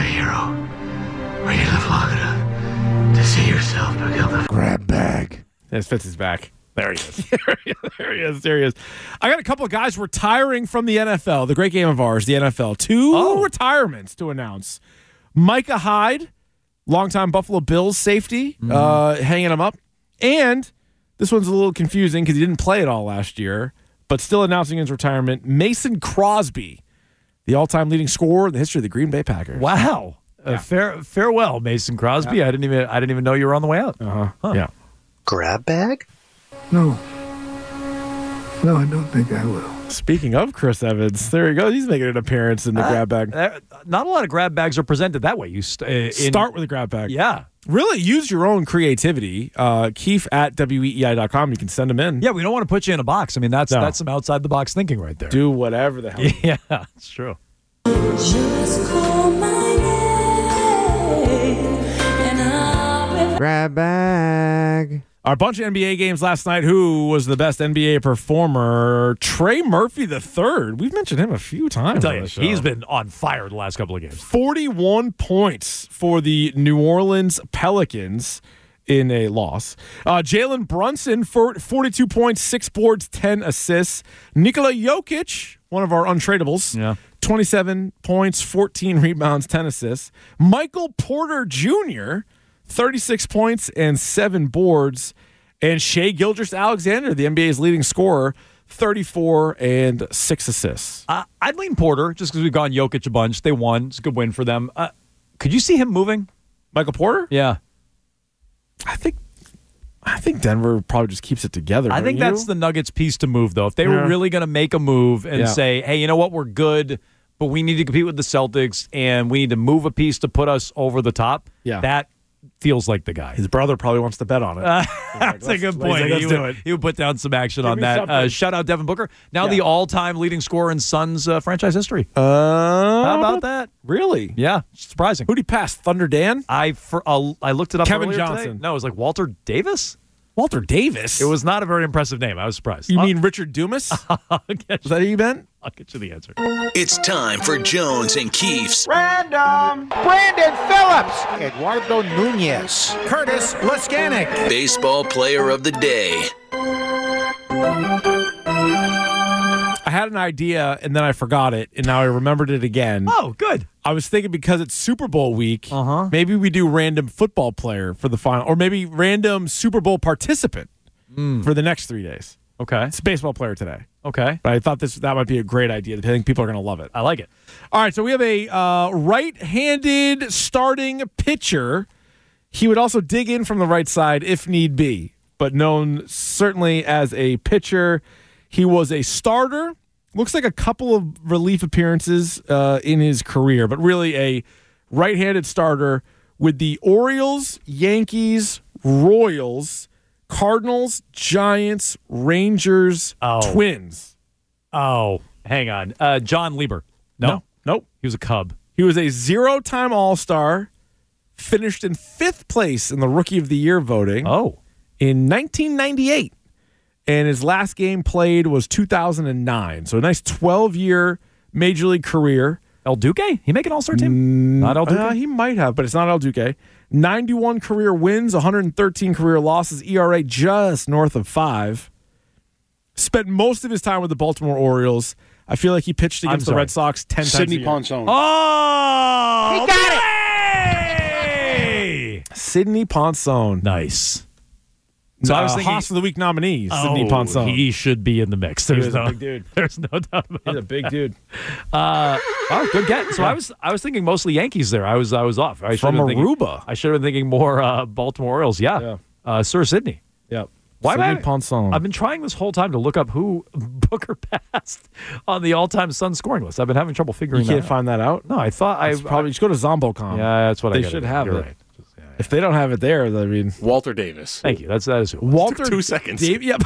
Speaker 20: hero, or you live long enough to see yourself become the
Speaker 8: grab bag. Yes, Fitz is back. There he is. there he is. There he is. I got a couple of guys retiring from the N F L, the great game of ours, the N F L. Two oh. retirements to announce. Micah Hyde, longtime Buffalo Bills safety, mm-hmm. uh, hanging him up. And this one's a little confusing because he didn't play at all last year, but still announcing his retirement. Mason Crosby, the all-time leading scorer in the history of the Green Bay Packers.
Speaker 9: Wow. Yeah. Uh, fair, farewell, Mason Crosby. Yeah. I didn't even I didn't even know you were on the way out.
Speaker 8: Uh-huh. Huh. Yeah.
Speaker 20: Grab bag?
Speaker 21: No. No, I don't think I will.
Speaker 8: Speaking of Chris Evans, there he goes. He's making an appearance in the uh, grab bag.
Speaker 9: Uh, not a lot of grab bags are presented that way. You st- uh, in,
Speaker 8: start with a grab bag.
Speaker 9: Yeah.
Speaker 8: Really use your own creativity. Uh, Keefe at W E E I dot com. You can send them in.
Speaker 9: Yeah, we don't want to put you in a box. I mean, that's no. that's some outside the box thinking right there.
Speaker 8: Do whatever the hell.
Speaker 9: Yeah, it's true.
Speaker 22: Just call my name and I'll
Speaker 23: grab bag.
Speaker 8: Our bunch of N B A games last night. Who was the best N B A performer? Trey Murphy the third. We've mentioned him a few times.
Speaker 9: I tell you, he's been on fire the last couple of games.
Speaker 8: forty-one points for the New Orleans Pelicans in a loss. Uh, Jalen Brunson for forty-two points, six boards, ten assists. Nikola Jokic, one of our untradables.
Speaker 9: Yeah.
Speaker 8: twenty-seven points, fourteen rebounds, ten assists. Michael Porter Junior thirty-six points and seven boards. And Shai Gilgeous-Alexander, the N B A's leading scorer, thirty-four and six assists.
Speaker 9: Uh, I'd lean Porter just because we've gone Jokic a bunch. They won. It's a good win for them. Uh, could you see him moving?
Speaker 8: Michael Porter?
Speaker 9: Yeah.
Speaker 8: I think I think Denver probably just keeps it together.
Speaker 9: I think
Speaker 8: you?
Speaker 9: that's the Nuggets piece to move, though. If they yeah. were really going to make a move and
Speaker 8: yeah.
Speaker 9: say, hey, you know what, we're good, but we need to compete with the Celtics and we need to move a piece to put us over the top,
Speaker 8: yeah.
Speaker 9: that feels like the guy.
Speaker 8: His brother probably wants to bet on it. Uh,
Speaker 9: that's like, a good point.
Speaker 8: Like, let's
Speaker 9: he,
Speaker 8: do
Speaker 9: would,
Speaker 8: it.
Speaker 9: he would put down some action
Speaker 8: Give
Speaker 9: on that. Uh, shout out Devin Booker. Now yeah. the all-time leading scorer in Suns uh, franchise history.
Speaker 8: Uh,
Speaker 9: How about that?
Speaker 8: Really?
Speaker 9: Yeah. Surprising.
Speaker 8: Who'd he pass? Thunder Dan?
Speaker 9: I for, uh, I looked it up
Speaker 8: Kevin
Speaker 9: earlier
Speaker 8: Johnson.
Speaker 9: Today. No, it was like Walter Davis?
Speaker 8: Walter Davis?
Speaker 9: It was not a very impressive name. I was surprised.
Speaker 8: You
Speaker 9: I'll,
Speaker 8: mean Richard Dumas?
Speaker 9: I'll get
Speaker 8: Was that who you meant?
Speaker 9: I'll get you the answer.
Speaker 5: It's time for Jones and Keefe's
Speaker 24: Random. Brandon Phillips. Eduardo Nunez. Curtis Laskanik.
Speaker 5: Baseball Player of the Day.
Speaker 8: I had an idea, and then I forgot it, and now I remembered it again.
Speaker 9: Oh, good.
Speaker 8: I was thinking because it's Super Bowl week,
Speaker 9: uh-huh.
Speaker 8: maybe we do random football player for the final, or maybe random Super Bowl participant
Speaker 9: mm.
Speaker 8: for the next three days.
Speaker 9: Okay.
Speaker 8: It's baseball player today.
Speaker 9: Okay.
Speaker 8: But I thought this that might be a great idea. I think people are going to love it.
Speaker 9: I like it.
Speaker 8: All right, so we have a uh, right-handed starting pitcher. He would also dig in from the right side if need be, but known certainly as a pitcher. He was a starter. Looks like a couple of relief appearances uh, in his career, but really a right-handed starter with the Orioles, Yankees, Royals, Cardinals, Giants, Rangers,
Speaker 9: oh.
Speaker 8: Twins.
Speaker 9: Oh, hang on. Uh, John Lieber. No.
Speaker 8: no. Nope.
Speaker 9: He was a Cub.
Speaker 8: He was a zero-time All-Star, finished in fifth place in the Rookie of the Year voting.
Speaker 9: Oh.
Speaker 8: in nineteen ninety-eight. And his last game played was two thousand nine. So a nice twelve-year Major League career.
Speaker 9: El Duque? He make an all-star team? Not El Duque?
Speaker 8: Uh, he might have, but it's not El Duque. ninety-one career wins, one hundred thirteen career losses, E R A just north of five. Spent most of his time with the Baltimore Orioles. I feel like he pitched against the Red Sox ten
Speaker 11: Sidney
Speaker 8: times a year.
Speaker 11: Ponson.
Speaker 9: Oh!
Speaker 12: He got it!
Speaker 9: Hey!
Speaker 8: Sidney Ponson.
Speaker 9: Nice.
Speaker 8: So
Speaker 9: So
Speaker 8: uh,
Speaker 9: I was thinking,
Speaker 8: Haas of the Week nominee, Sidney
Speaker 9: oh,
Speaker 8: Ponson.
Speaker 9: he should be in the mix. There's
Speaker 8: is a
Speaker 9: no,
Speaker 8: big dude.
Speaker 9: There's no doubt about
Speaker 8: He's a big dude.
Speaker 9: Uh, oh, good get. So I was I was thinking mostly Yankees there. I was I was off. I should
Speaker 8: From
Speaker 9: have been thinking-
Speaker 8: Aruba.
Speaker 9: I should have been thinking more uh, Baltimore Orioles. Yeah,
Speaker 8: Yeah.
Speaker 9: Uh, Sir Sidney.
Speaker 8: Yep.
Speaker 9: Why am
Speaker 8: Sidney
Speaker 9: I-
Speaker 8: Ponson.
Speaker 9: I've been trying this whole time to look up who Booker passed on the all-time Suns scoring list. I've been having trouble figuring
Speaker 8: You
Speaker 9: that
Speaker 8: can't
Speaker 9: out.
Speaker 8: find that out?
Speaker 9: No, I thought I
Speaker 8: It's probably just go to Zombocom.
Speaker 9: Yeah, that's what
Speaker 8: they
Speaker 9: I gotta
Speaker 8: should
Speaker 9: do.
Speaker 8: have
Speaker 9: You're
Speaker 8: it.
Speaker 9: right.
Speaker 8: If they don't have it there, I mean,
Speaker 10: Walter Davis.
Speaker 9: Thank you. That's that is who it was.
Speaker 8: Walter
Speaker 10: Took two seconds.
Speaker 8: Dave, yep.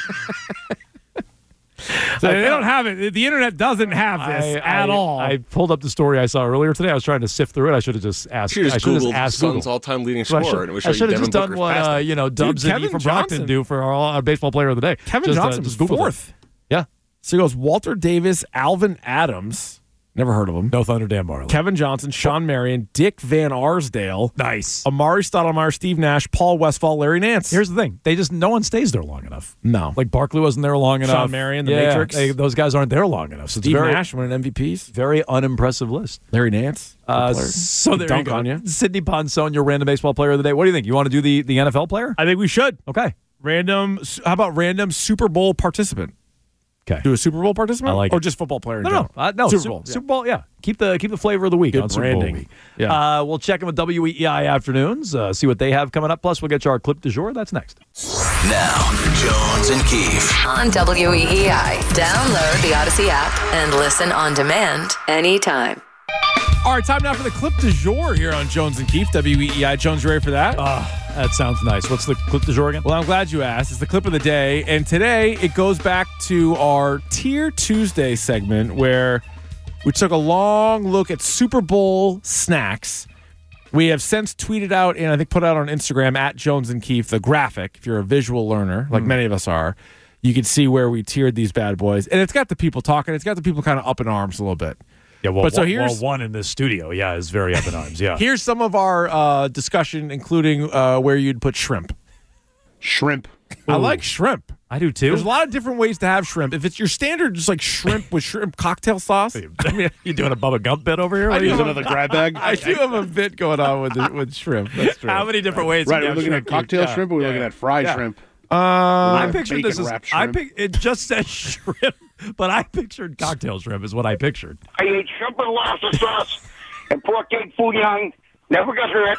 Speaker 8: So they don't have it. The internet doesn't have this
Speaker 9: I-
Speaker 8: at
Speaker 9: I-
Speaker 8: all.
Speaker 9: I pulled up the story I saw earlier today. I was trying to sift through it. I should have just asked.
Speaker 10: Should have
Speaker 9: I
Speaker 10: just
Speaker 9: should have
Speaker 10: Googled
Speaker 9: just asked
Speaker 10: Suns
Speaker 9: Google.
Speaker 10: all-time leading
Speaker 9: So I
Speaker 10: scorer,
Speaker 9: should-
Speaker 10: and it would
Speaker 9: I
Speaker 10: show
Speaker 9: should
Speaker 10: you
Speaker 9: have just
Speaker 10: Devin
Speaker 9: done
Speaker 10: Booker's
Speaker 9: what
Speaker 10: past
Speaker 9: uh,
Speaker 10: him.
Speaker 9: you know Dubs and
Speaker 8: Kevin
Speaker 9: E from Brockton
Speaker 8: Johnson-
Speaker 9: do for our, our baseball player of the day.
Speaker 8: Kevin
Speaker 9: Just, uh,
Speaker 8: Johnson
Speaker 9: just
Speaker 8: was
Speaker 9: Googled it.
Speaker 8: fourth.
Speaker 9: Yeah,
Speaker 8: So he goes Walter Davis, Alvin Adams. Never heard of him.
Speaker 9: no Thunder Dan Marley.
Speaker 8: Kevin Johnson, Sean Marion, Dick Van Arsdale,
Speaker 9: Nice.
Speaker 8: Amari Stoudemire, Steve Nash, Paul Westphal, Larry Nance.
Speaker 9: Here's the thing: they just no one stays there long enough.
Speaker 8: no.
Speaker 9: Like Barkley wasn't there long enough.
Speaker 8: Sean Marion, the
Speaker 9: yeah,
Speaker 8: Matrix.
Speaker 9: they- those guys aren't there long enough. So it's
Speaker 8: Steve
Speaker 9: very,
Speaker 8: Nash winning M V Ps.
Speaker 9: very unimpressive list.
Speaker 8: Larry Nance. good
Speaker 9: Uh,
Speaker 8: player.
Speaker 9: so there you
Speaker 8: Dunk
Speaker 9: go.
Speaker 8: on you.
Speaker 9: Sidney Ponson, your random baseball player of the day. What do you think? You want to do the, the N F L player?
Speaker 8: I think we should.
Speaker 9: Okay.
Speaker 8: Random. How about random Super Bowl participant?
Speaker 9: Okay.
Speaker 8: Do a Super Bowl participant?
Speaker 9: I like
Speaker 8: Or
Speaker 9: it.
Speaker 8: just football player in
Speaker 9: No, no,
Speaker 8: general?
Speaker 9: uh, no.
Speaker 8: Super
Speaker 9: Su-
Speaker 8: Bowl. yeah.
Speaker 9: Super Bowl, yeah. Keep the keep the flavor of the week
Speaker 8: Good
Speaker 9: on Super Bowl
Speaker 8: branding.
Speaker 9: week.
Speaker 8: Yeah.
Speaker 9: Uh, we'll check in with W E E I afternoons, uh, see what they have coming up. Plus, we'll get you our clip du jour. That's next.
Speaker 5: Now, Jones and Keefe.
Speaker 4: On W E E I. Download the Odyssey app and listen on demand anytime.
Speaker 8: All right, time now for the clip du jour here on Jones and Keefe, W E E I. Jones, you ready for that?
Speaker 9: Uh, that sounds nice. What's the clip du jour again?
Speaker 8: Well, I'm glad you asked. It's the clip of the day. And today it goes back to our Tier Tuesday segment where we took a long look at Super Bowl snacks. We have since tweeted out and I think put out on Instagram at Jones and Keefe the graphic. If you're a visual learner, like
Speaker 9: Mm.
Speaker 8: many of us are, you can see where we tiered these bad boys. And it's got the people talking. It's got the people kind of up in arms a little bit.
Speaker 9: Yeah, well,
Speaker 8: But so
Speaker 9: one,
Speaker 8: here's-
Speaker 9: well, one in this studio, yeah, is very up in arms. Yeah.
Speaker 8: Here's some of our uh, discussion, including uh, where you'd put shrimp.
Speaker 11: Shrimp.
Speaker 8: I like shrimp.
Speaker 9: I do too.
Speaker 8: There's a lot of different ways to have shrimp. If it's your standard, just like shrimp with shrimp cocktail sauce.
Speaker 9: I mean, you doing a Bubba Gump bit over here?
Speaker 8: I
Speaker 9: What are
Speaker 8: do
Speaker 9: you
Speaker 8: have
Speaker 9: doing?
Speaker 11: Another grab bag.
Speaker 8: I do have a bit going on with the, with shrimp. That's true.
Speaker 9: How many different ways?
Speaker 11: Right,
Speaker 9: you
Speaker 11: we're
Speaker 9: can
Speaker 11: looking
Speaker 9: have
Speaker 11: at cocktail
Speaker 9: Yeah,
Speaker 11: shrimp or we're
Speaker 9: yeah,
Speaker 11: looking at fried
Speaker 9: yeah.
Speaker 11: shrimp?
Speaker 8: Uh,
Speaker 9: I pictured this as
Speaker 11: bacon-wrapped
Speaker 9: I
Speaker 11: shrimp.
Speaker 9: pic, it just says shrimp, but I pictured cocktail shrimp is what I pictured.
Speaker 17: I ate shrimp and lobster sauce and pork cake fouillon. Never got hurt.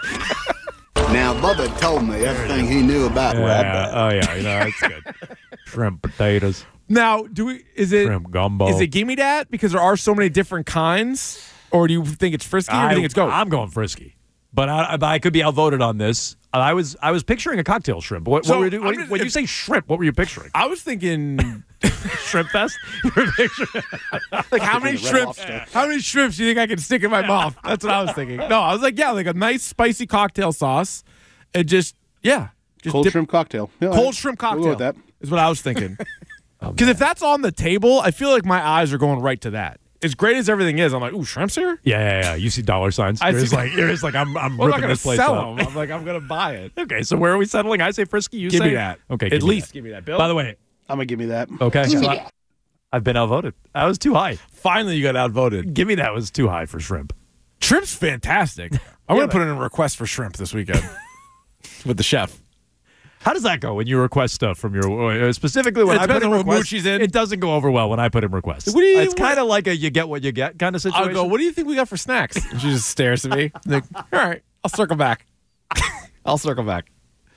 Speaker 1: Now, Bubba told me everything he knew about
Speaker 9: Yeah,
Speaker 1: rabbit.
Speaker 9: oh yeah, you know that's good. Shrimp potatoes,
Speaker 8: now, do we? Is it?
Speaker 9: shrimp gumbo.
Speaker 8: Is it gimme that because there are so many different kinds, or do you think it's frisky, or do
Speaker 9: I,
Speaker 8: you think it's goat?
Speaker 9: I'm going frisky, but I, I could be outvoted on this. I was I was picturing a cocktail shrimp. What,
Speaker 8: So,
Speaker 9: what were you doing?
Speaker 8: I'm
Speaker 9: When,
Speaker 8: just-
Speaker 9: when you
Speaker 8: if-
Speaker 9: say shrimp, what were you picturing?
Speaker 8: I was thinking,
Speaker 9: Shrimp fest. You were picturing
Speaker 8: like, how many
Speaker 11: the Red
Speaker 8: shrimps?
Speaker 11: Lobster.
Speaker 8: How many shrimps do you think I can stick in my mouth? That's what I was thinking. No, I was like, yeah, like a nice spicy cocktail sauce, and just yeah, just
Speaker 11: Cold
Speaker 8: dip-
Speaker 11: shrimp cocktail. Yeah,
Speaker 8: cold shrimp
Speaker 11: we'll
Speaker 8: cocktail.
Speaker 11: go with that.
Speaker 8: Is what I was thinking. Because if that's on the table, I feel like my eyes are going right to that. As great as everything is, I'm like, ooh, shrimps here?
Speaker 9: Yeah, yeah, yeah. You see dollar signs.
Speaker 8: I
Speaker 9: You're
Speaker 8: see-
Speaker 9: just like you're just like I'm I'm
Speaker 8: Well, I'm not
Speaker 9: ripping
Speaker 8: going
Speaker 9: this
Speaker 8: to
Speaker 9: place
Speaker 8: sell
Speaker 9: up.
Speaker 8: them. I'm like, I'm going to buy it.
Speaker 9: Okay, so where are we settling? I say frisky. You
Speaker 8: Give
Speaker 9: say
Speaker 8: me that.
Speaker 9: Okay,
Speaker 8: At
Speaker 9: give me
Speaker 8: least
Speaker 9: that.
Speaker 8: give me that, Bill.
Speaker 9: By the way,
Speaker 11: I'm going to give me that.
Speaker 9: okay, so I- I've been outvoted. I was too high.
Speaker 8: Finally, you got outvoted.
Speaker 9: Give me that was too high for shrimp.
Speaker 8: Shrimp's fantastic. I'm
Speaker 9: Yeah,
Speaker 8: going to put in a request for shrimp this weekend with the chef.
Speaker 9: How does that go when you request stuff from your uh, specifically when
Speaker 8: It
Speaker 9: I put
Speaker 8: depends
Speaker 9: in
Speaker 8: on what mood
Speaker 9: requests?
Speaker 8: she's in.
Speaker 9: It doesn't go over well when I put in requests.
Speaker 8: What do you-
Speaker 9: it's
Speaker 8: what-
Speaker 9: kind of like a you get what you get kind of situation.
Speaker 8: I'll go, what do you think we got for snacks? And she just stares at me. Like, all right, I'll circle back. I'll circle back.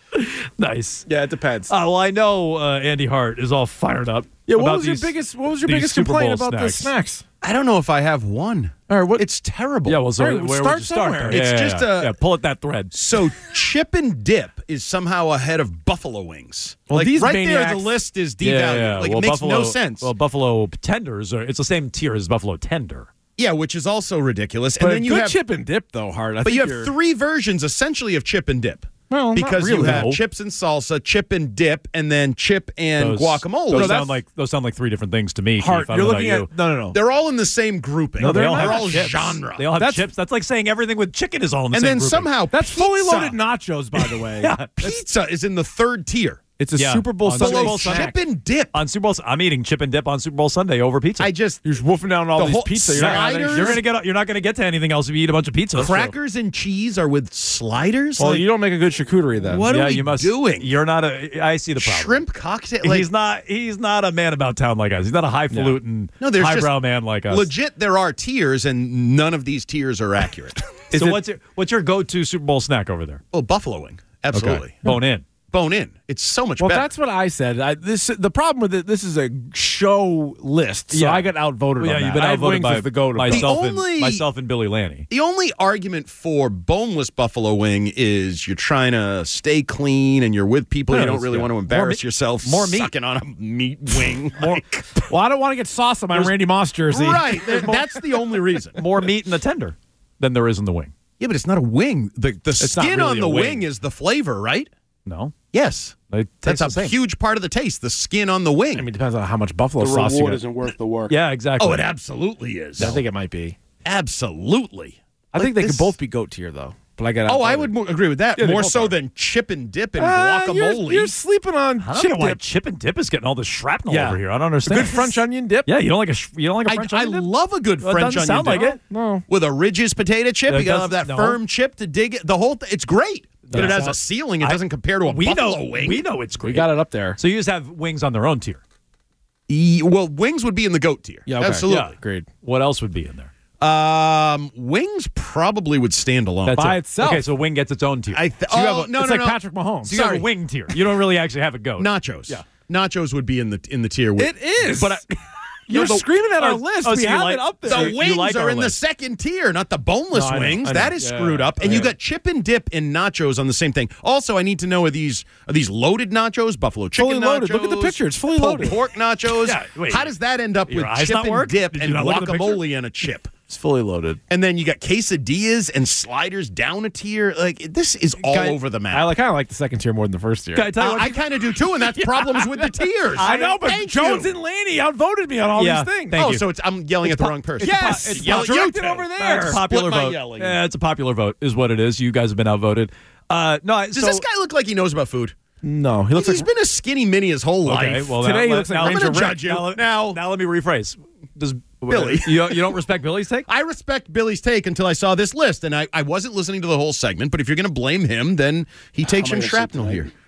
Speaker 9: Nice.
Speaker 8: Yeah, it depends.
Speaker 9: Uh, well, I know uh, Andy Hart is all fired up.
Speaker 8: yeah, what
Speaker 9: about
Speaker 8: was your
Speaker 9: these-
Speaker 8: biggest what was your
Speaker 9: these
Speaker 8: biggest
Speaker 9: Super
Speaker 8: complaint
Speaker 9: Bowl
Speaker 8: about the
Speaker 9: snacks.
Speaker 8: snacks?
Speaker 3: I don't know if I have one.
Speaker 8: All right, what
Speaker 3: It's terrible.
Speaker 9: Yeah, well, so
Speaker 8: All right,
Speaker 9: where
Speaker 8: start
Speaker 9: would you start?
Speaker 8: somewhere.
Speaker 9: there?
Speaker 3: It's
Speaker 9: Yeah, yeah,
Speaker 3: just
Speaker 9: yeah.
Speaker 3: a-
Speaker 9: yeah, pull at that thread.
Speaker 3: So chip and dip is somehow ahead of buffalo wings.
Speaker 8: Well,
Speaker 3: like
Speaker 8: these
Speaker 3: right
Speaker 8: maniacs-
Speaker 3: there, the list is devalued.
Speaker 9: Yeah, yeah.
Speaker 3: Like
Speaker 9: well,
Speaker 3: it makes
Speaker 9: Buffalo,
Speaker 3: no sense.
Speaker 9: Well, Buffalo tenders are it's the same tier as Buffalo tender.
Speaker 3: yeah, which is also ridiculous.
Speaker 8: But
Speaker 3: and then you
Speaker 8: good
Speaker 3: have
Speaker 8: chip and dip though, Hard. I
Speaker 3: But
Speaker 8: think
Speaker 3: you have
Speaker 8: you're-
Speaker 3: three versions essentially of chip and dip.
Speaker 8: Well,
Speaker 3: because
Speaker 8: not really.
Speaker 3: you have
Speaker 9: No.
Speaker 3: chips and salsa, chip and dip, and then chip and
Speaker 9: Those-
Speaker 3: guacamole.
Speaker 9: Those
Speaker 3: No,
Speaker 9: sound like those sound like three different things to me.
Speaker 8: Hart,
Speaker 9: Keith. I
Speaker 8: you're
Speaker 9: don't know
Speaker 8: looking
Speaker 9: about
Speaker 8: at
Speaker 9: you.
Speaker 8: no, no, no.
Speaker 3: they're all in the same grouping.
Speaker 9: No, they all
Speaker 3: they're
Speaker 9: have
Speaker 3: all
Speaker 9: chips.
Speaker 3: genre.
Speaker 9: They all have
Speaker 8: That's-
Speaker 9: chips. That's like saying everything with chicken is all in the
Speaker 3: and
Speaker 9: same
Speaker 3: then
Speaker 9: grouping.
Speaker 3: somehow
Speaker 8: That's fully
Speaker 3: pizza-
Speaker 8: loaded nachos, by the way.
Speaker 9: Yeah.
Speaker 3: Pizza is in the third tier.
Speaker 8: It's a
Speaker 9: Yeah,
Speaker 8: Super Bowl
Speaker 9: on
Speaker 8: Sunday
Speaker 9: Super Bowl
Speaker 8: snack.
Speaker 3: Chip and dip.
Speaker 9: on Super Bowl, I'm eating chip and dip on Super Bowl Sunday over pizza.
Speaker 3: I just
Speaker 8: You're just wolfing down all
Speaker 3: The
Speaker 8: these
Speaker 3: whole
Speaker 8: pizza. You're not gonna have any-
Speaker 3: sliders-
Speaker 9: you're gonna get. You're not gonna get to anything else if you eat a bunch of pizza.
Speaker 3: crackers and cheese are with sliders.
Speaker 8: Well,
Speaker 3: Like,
Speaker 8: you don't make a good charcuterie then.
Speaker 3: what
Speaker 9: yeah,
Speaker 3: are we
Speaker 9: you must.
Speaker 3: doing?
Speaker 9: You're not a. I see the problem.
Speaker 3: Shrimp cocktail. Like,
Speaker 9: he's not. He's not a man about town like us. He's not a highfalutin,
Speaker 3: No, there's
Speaker 9: highbrow
Speaker 3: just
Speaker 9: man like us.
Speaker 3: legit. There are tiers, and none of these tiers are accurate.
Speaker 9: so
Speaker 8: it-
Speaker 9: what's your what's your go-to Super Bowl snack over there?
Speaker 3: Oh, buffalo wing, absolutely.
Speaker 9: Bone in.
Speaker 3: Bone in. It's so much
Speaker 8: Well,
Speaker 3: better.
Speaker 8: that's what I said. I, this the problem with it. This is a show list, so
Speaker 9: Yeah.
Speaker 8: I got outvoted.
Speaker 9: Well, yeah,
Speaker 8: on
Speaker 9: you've
Speaker 8: that.
Speaker 9: been
Speaker 8: I had
Speaker 9: outvoted
Speaker 8: wings
Speaker 9: by
Speaker 8: as the goat. of them.
Speaker 9: myself
Speaker 3: The
Speaker 9: and
Speaker 3: only-
Speaker 9: myself and Billy Lanny.
Speaker 3: The only argument for boneless buffalo wing is you're trying to stay clean and you're with people
Speaker 9: Yeah,
Speaker 3: you don't
Speaker 9: that's-
Speaker 3: really
Speaker 9: yeah.
Speaker 3: want to
Speaker 9: More
Speaker 3: embarrass
Speaker 9: meat-
Speaker 3: yourself
Speaker 9: more meat.
Speaker 3: sucking on a meat wing.
Speaker 8: More, well, I don't want to get sauce on my Randy Moss jersey.
Speaker 3: Right. that- That's the only reason.
Speaker 9: More meat in the tender than there is in the wing.
Speaker 3: Yeah, but it's not a wing. The the
Speaker 8: not
Speaker 3: skin
Speaker 8: really
Speaker 3: on
Speaker 8: a
Speaker 3: the
Speaker 8: wing.
Speaker 3: wing is the flavor, right?
Speaker 9: No,
Speaker 3: Yes.
Speaker 9: they
Speaker 3: That's
Speaker 9: taste the
Speaker 3: a
Speaker 9: same.
Speaker 3: huge part of the taste, the skin on the wing.
Speaker 8: I mean, it depends on how much buffalo
Speaker 11: The
Speaker 8: sauce you
Speaker 11: reward
Speaker 8: got.
Speaker 11: isn't worth the work.
Speaker 9: Yeah, exactly.
Speaker 3: oh, it absolutely is.
Speaker 8: I think it might be.
Speaker 3: Absolutely.
Speaker 8: I
Speaker 3: Like
Speaker 8: think they
Speaker 3: this-
Speaker 8: could both be goat tier though. But I got.
Speaker 3: Oh, I would mo- agree with that.
Speaker 8: Yeah, they
Speaker 3: More
Speaker 8: both
Speaker 3: so
Speaker 8: are.
Speaker 3: than chip and dip and
Speaker 8: Ah, you're-
Speaker 3: guacamole.
Speaker 8: You're, sleeping on
Speaker 9: I don't
Speaker 8: chip
Speaker 9: know why
Speaker 8: dip.
Speaker 9: chip and dip is getting all the shrapnel
Speaker 8: Yeah.
Speaker 9: over here. I don't understand.
Speaker 8: Good French onion dip.
Speaker 9: Yeah, you don't like a sh- you don't like a
Speaker 3: I,
Speaker 9: French
Speaker 3: I
Speaker 9: onion dip?
Speaker 3: love a good
Speaker 9: Well, it
Speaker 3: French
Speaker 9: doesn't
Speaker 3: onion
Speaker 9: sound like
Speaker 3: dip.
Speaker 9: it.
Speaker 8: No.
Speaker 3: With a Ridges potato chip,
Speaker 9: It
Speaker 3: you gotta have
Speaker 9: does-
Speaker 3: that
Speaker 9: no.
Speaker 3: firm chip to dig it. The whole th- it's great, but it
Speaker 9: Yeah.
Speaker 3: has a ceiling. It
Speaker 9: I-
Speaker 3: doesn't compare to a
Speaker 9: we
Speaker 3: buffalo
Speaker 9: know
Speaker 3: wing.
Speaker 9: we know it's great.
Speaker 8: We got it up there.
Speaker 9: So you just have wings on their own tier.
Speaker 3: E- well, wings would be in the goat tier.
Speaker 8: Yeah, okay.
Speaker 3: Absolutely.
Speaker 9: Yeah.
Speaker 8: Agreed.
Speaker 9: What else would be in there?
Speaker 3: Um, wings probably would stand alone.
Speaker 9: That's
Speaker 8: By
Speaker 9: it.
Speaker 8: itself.
Speaker 9: Okay, so wing gets its own tier.
Speaker 3: I th-
Speaker 9: So you have
Speaker 3: oh,
Speaker 9: a-
Speaker 3: no,
Speaker 8: it's
Speaker 3: no,
Speaker 8: like
Speaker 3: no.
Speaker 8: Patrick Mahomes.
Speaker 9: so you have
Speaker 3: sorry.
Speaker 9: a wing tier. You don't really actually have a goat.
Speaker 3: Nachos.
Speaker 9: Yeah.
Speaker 3: Nachos would be in the in the tier. With,
Speaker 8: It is.
Speaker 3: But I,
Speaker 8: You're
Speaker 3: No, the-
Speaker 8: screaming at our
Speaker 9: oh,
Speaker 8: list.
Speaker 9: oh,
Speaker 8: we
Speaker 9: so you
Speaker 8: have
Speaker 9: like-
Speaker 8: it up there.
Speaker 3: the
Speaker 9: So you
Speaker 3: wings
Speaker 9: like
Speaker 3: are
Speaker 9: our
Speaker 3: in the
Speaker 9: list.
Speaker 3: second tier, not the boneless
Speaker 8: No, I know,
Speaker 3: wings.
Speaker 8: I know.
Speaker 3: That is
Speaker 8: Yeah,
Speaker 3: screwed
Speaker 8: yeah,
Speaker 3: up. And
Speaker 8: yeah.
Speaker 3: you got chip and dip and nachos on the same thing. Also, I need to know are these are these loaded nachos, buffalo chicken
Speaker 8: Fully
Speaker 3: nachos?
Speaker 8: loaded. Look at the picture. It's fully
Speaker 3: pulled
Speaker 8: loaded.
Speaker 3: pork nachos.
Speaker 9: Yeah, wait.
Speaker 3: How does that end up
Speaker 9: Your
Speaker 3: with
Speaker 9: eyes
Speaker 3: chip
Speaker 9: not
Speaker 3: and
Speaker 9: work?
Speaker 3: dip
Speaker 9: Did you
Speaker 3: and
Speaker 9: not look at the
Speaker 3: guacamole
Speaker 9: picture?
Speaker 3: and a chip?
Speaker 8: It's fully loaded.
Speaker 3: And then you got quesadillas and sliders down a tier. Like this is all
Speaker 9: Guy-
Speaker 3: over the map.
Speaker 8: I like, kind of like the second tier more than the first tier.
Speaker 9: Can I tell you
Speaker 3: Uh,
Speaker 9: what?
Speaker 3: I kind of do too, and that's problems with the tiers.
Speaker 8: I know, but
Speaker 3: Thank
Speaker 8: Jones
Speaker 3: you.
Speaker 8: and Laney outvoted me on all
Speaker 9: Yeah,
Speaker 8: these things.
Speaker 9: thank
Speaker 3: oh,
Speaker 9: you.
Speaker 3: so it's I'm yelling at the wrong person.
Speaker 8: Yes,
Speaker 9: it's
Speaker 3: Yell at you
Speaker 8: directed
Speaker 3: two.
Speaker 8: over
Speaker 9: It's
Speaker 8: there.
Speaker 9: a popular
Speaker 3: Split my
Speaker 9: vote.
Speaker 3: yelling.
Speaker 9: Yeah, it's a popular vote, is what it is. You guys have been outvoted. Uh, no, I-
Speaker 3: Does
Speaker 9: so,
Speaker 3: this guy look like he knows about food?
Speaker 8: No, he looks
Speaker 3: He's
Speaker 8: like
Speaker 3: been a skinny mini his whole
Speaker 9: Okay,
Speaker 3: life.
Speaker 9: well,
Speaker 8: Today he
Speaker 9: now,
Speaker 8: looks like
Speaker 9: now,
Speaker 3: I'm
Speaker 8: Ranger
Speaker 3: going to
Speaker 8: Rick.
Speaker 3: judge you.
Speaker 9: Now,
Speaker 3: Now,
Speaker 9: now let me rephrase. Does
Speaker 3: Billy.
Speaker 9: you don't, you don't respect Billy's take?
Speaker 3: I respect Billy's take until I saw this list, and I, I wasn't listening to the whole segment, but if you're going to blame him, then he takes some
Speaker 11: gonna
Speaker 3: shrapnel
Speaker 11: sit
Speaker 3: here.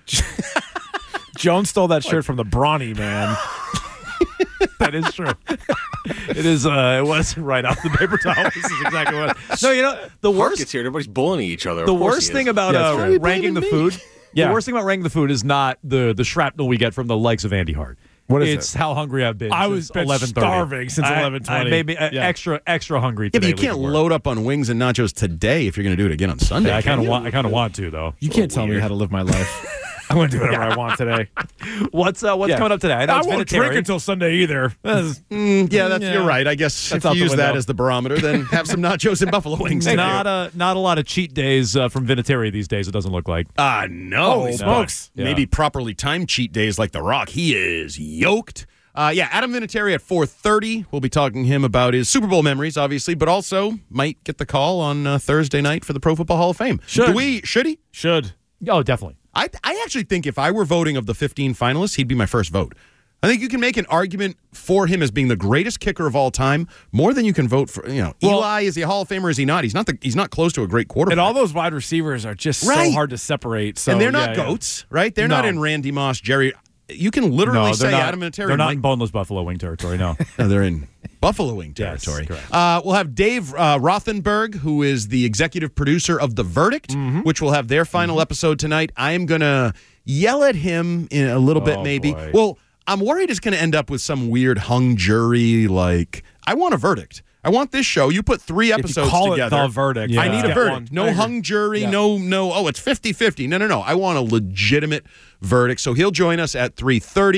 Speaker 8: Jones stole that shirt from the Brawny man.
Speaker 9: That is true. It is. Uh, it was right off the paper towel. This is exactly what. No, you know the
Speaker 10: Hart
Speaker 9: worst.
Speaker 10: gets here. Everybody's bullying each other.
Speaker 9: The
Speaker 10: Of course
Speaker 9: worst
Speaker 10: he
Speaker 9: thing
Speaker 10: is.
Speaker 9: about
Speaker 8: Yeah,
Speaker 9: uh,
Speaker 8: that's true.
Speaker 9: ranking the
Speaker 3: blaming me?
Speaker 9: food.
Speaker 8: Yeah.
Speaker 9: The worst thing about ranking the food is not the the shrapnel we get from the likes of Andy Hart.
Speaker 8: What is
Speaker 9: it's
Speaker 8: it?
Speaker 9: how hungry I've been.
Speaker 8: I
Speaker 9: since
Speaker 8: was been
Speaker 9: eleven thirty.
Speaker 8: starving since
Speaker 9: I-
Speaker 8: eleven twenty.
Speaker 9: I made me uh,
Speaker 8: Yeah.
Speaker 9: extra extra hungry.
Speaker 3: Yeah, but
Speaker 9: Today
Speaker 3: you can't
Speaker 9: leaving work.
Speaker 3: load up on wings and nachos today if you're going to do it again on Sunday.
Speaker 9: Yeah, I kind
Speaker 3: can
Speaker 9: of
Speaker 3: you?
Speaker 9: want. I kind of want to though.
Speaker 8: You can't tell me how to live my life. I'm going to do whatever I want today.
Speaker 9: What's uh, what's
Speaker 8: Yeah.
Speaker 9: coming up today? I know
Speaker 8: I
Speaker 9: it's
Speaker 8: won't
Speaker 9: Vinatieri.
Speaker 8: drink until Sunday either. That's-
Speaker 3: Mm, yeah, that's,
Speaker 8: Yeah.
Speaker 3: you're right. I guess
Speaker 8: That's
Speaker 3: if
Speaker 8: out
Speaker 3: you
Speaker 8: the
Speaker 3: use that
Speaker 8: window.
Speaker 3: as the barometer, then have some nachos and buffalo wings.
Speaker 8: Thank
Speaker 9: Not a not a lot of cheat days uh, from Vinatieri these days. It doesn't look like.
Speaker 3: Ah, no.
Speaker 8: Holy smokes.
Speaker 9: Yeah.
Speaker 3: Maybe properly timed cheat days like The Rock. He is yoked. Uh, yeah, Adam Vinatieri at four thirty. We'll be talking to him about his Super Bowl memories, obviously, but also might get the call on uh, Thursday night for the Pro Football Hall of Fame.
Speaker 8: Should.
Speaker 3: Do we? Should he?
Speaker 8: Should.
Speaker 9: Oh, definitely.
Speaker 3: I, I actually think if I were voting of the fifteen finalists, he'd be my first vote. I think you can make an argument for him as being the greatest kicker of all time, more than you can vote for. You know,
Speaker 8: Well-
Speaker 3: Eli, is he a Hall of Famer? Is he not? He's not. The, he's not close to a great quarterback.
Speaker 8: And all those wide receivers are just
Speaker 3: Right.
Speaker 8: so hard to separate. So,
Speaker 3: and they're not
Speaker 8: yeah, yeah.
Speaker 3: goats, right? They're not
Speaker 8: No.
Speaker 3: in Randy Moss, Jerry. You can literally
Speaker 9: No,
Speaker 3: say
Speaker 9: they're not.
Speaker 3: Adam Vinatieri.
Speaker 9: They're not
Speaker 3: might-
Speaker 9: in boneless buffalo wing territory. No.
Speaker 3: No, they're in Buffalo Wing
Speaker 9: Yes,
Speaker 3: territory.
Speaker 9: correct.
Speaker 3: uh, we'll have Dave uh, Rothenberg, who is the executive producer of The Verdict,
Speaker 9: Mm-hmm.
Speaker 3: which will have their final episode tonight. I am going to yell at him in a little bit,
Speaker 9: Oh,
Speaker 3: maybe.
Speaker 9: boy.
Speaker 3: Well, I'm worried it's going to end up with some weird hung jury. Like, I want a verdict. I want this show. You put three episodes
Speaker 8: call it
Speaker 3: together.
Speaker 8: The Verdict,
Speaker 3: I
Speaker 8: yeah.
Speaker 3: need a
Speaker 8: Get
Speaker 3: verdict.
Speaker 8: one. I
Speaker 3: No
Speaker 8: agree.
Speaker 3: hung jury.
Speaker 8: Yeah.
Speaker 3: No, no. Oh, it's fifty-fifty. No, no, no. I want a legitimate verdict. So he'll join us at three thirty.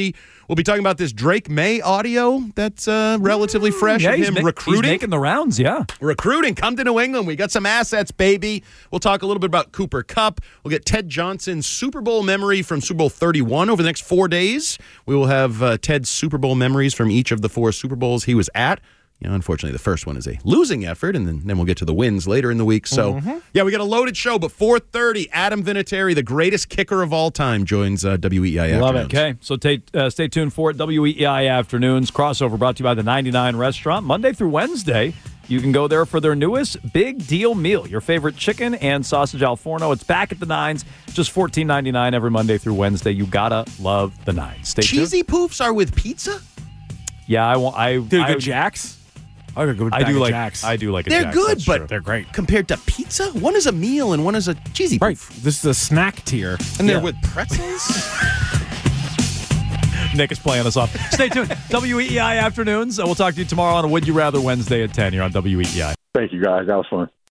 Speaker 3: We'll be talking about this Drake May audio that's uh, relatively fresh
Speaker 9: Yeah,
Speaker 3: of
Speaker 9: he's
Speaker 3: him
Speaker 9: ma- he's
Speaker 3: recruiting.
Speaker 9: making the rounds, yeah.
Speaker 3: Recruiting. Come to New England. We got some assets, baby. We'll talk a little bit about Cooper Kupp. We'll get Ted Johnson's Super Bowl memory from Super Bowl thirty-one over the next four days. We will have uh, Ted's Super Bowl memories from each of the four Super Bowls he was at. You know, unfortunately, the first one is a losing effort, and then, then we'll get to the wins later in the week. So,
Speaker 8: Mhm.
Speaker 3: yeah, we got a loaded show, but four thirty, Adam Vinatieri, the greatest kicker of all time, joins uh, W E I
Speaker 9: Love it.
Speaker 3: Afternoons.
Speaker 9: Okay, so t- uh, stay tuned for it. W E I Afternoons crossover brought to you by the ninety-nine Restaurant. Monday through Wednesday, you can go there for their newest big deal meal. Your favorite chicken and sausage al forno. It's back at the Nines, just fourteen ninety-nine every Monday through Wednesday. You gotta love the Nines. Stay tuned.
Speaker 3: Cheesy poofs are with pizza?
Speaker 9: Yeah, I want. I
Speaker 8: Dude,
Speaker 9: I,
Speaker 8: good Jack's? I could go with
Speaker 9: I
Speaker 8: bag
Speaker 9: do
Speaker 8: of
Speaker 9: like.
Speaker 8: Jack's.
Speaker 9: I do like. A
Speaker 3: They're
Speaker 9: Jack's,
Speaker 3: good,
Speaker 9: that's
Speaker 3: but
Speaker 9: true.
Speaker 8: They're great.
Speaker 3: compared to pizza, one is a meal and one is a cheesy
Speaker 8: Right.
Speaker 3: poof.
Speaker 8: This is a snack tier.
Speaker 3: And they're
Speaker 9: Yeah.
Speaker 3: with pretzels?
Speaker 9: Nick is playing us off. Stay tuned. W E I Afternoons. Uh, We'll talk to you tomorrow on a Would You Rather Wednesday at ten here on W E I.
Speaker 2: Thank you, guys. That was fun.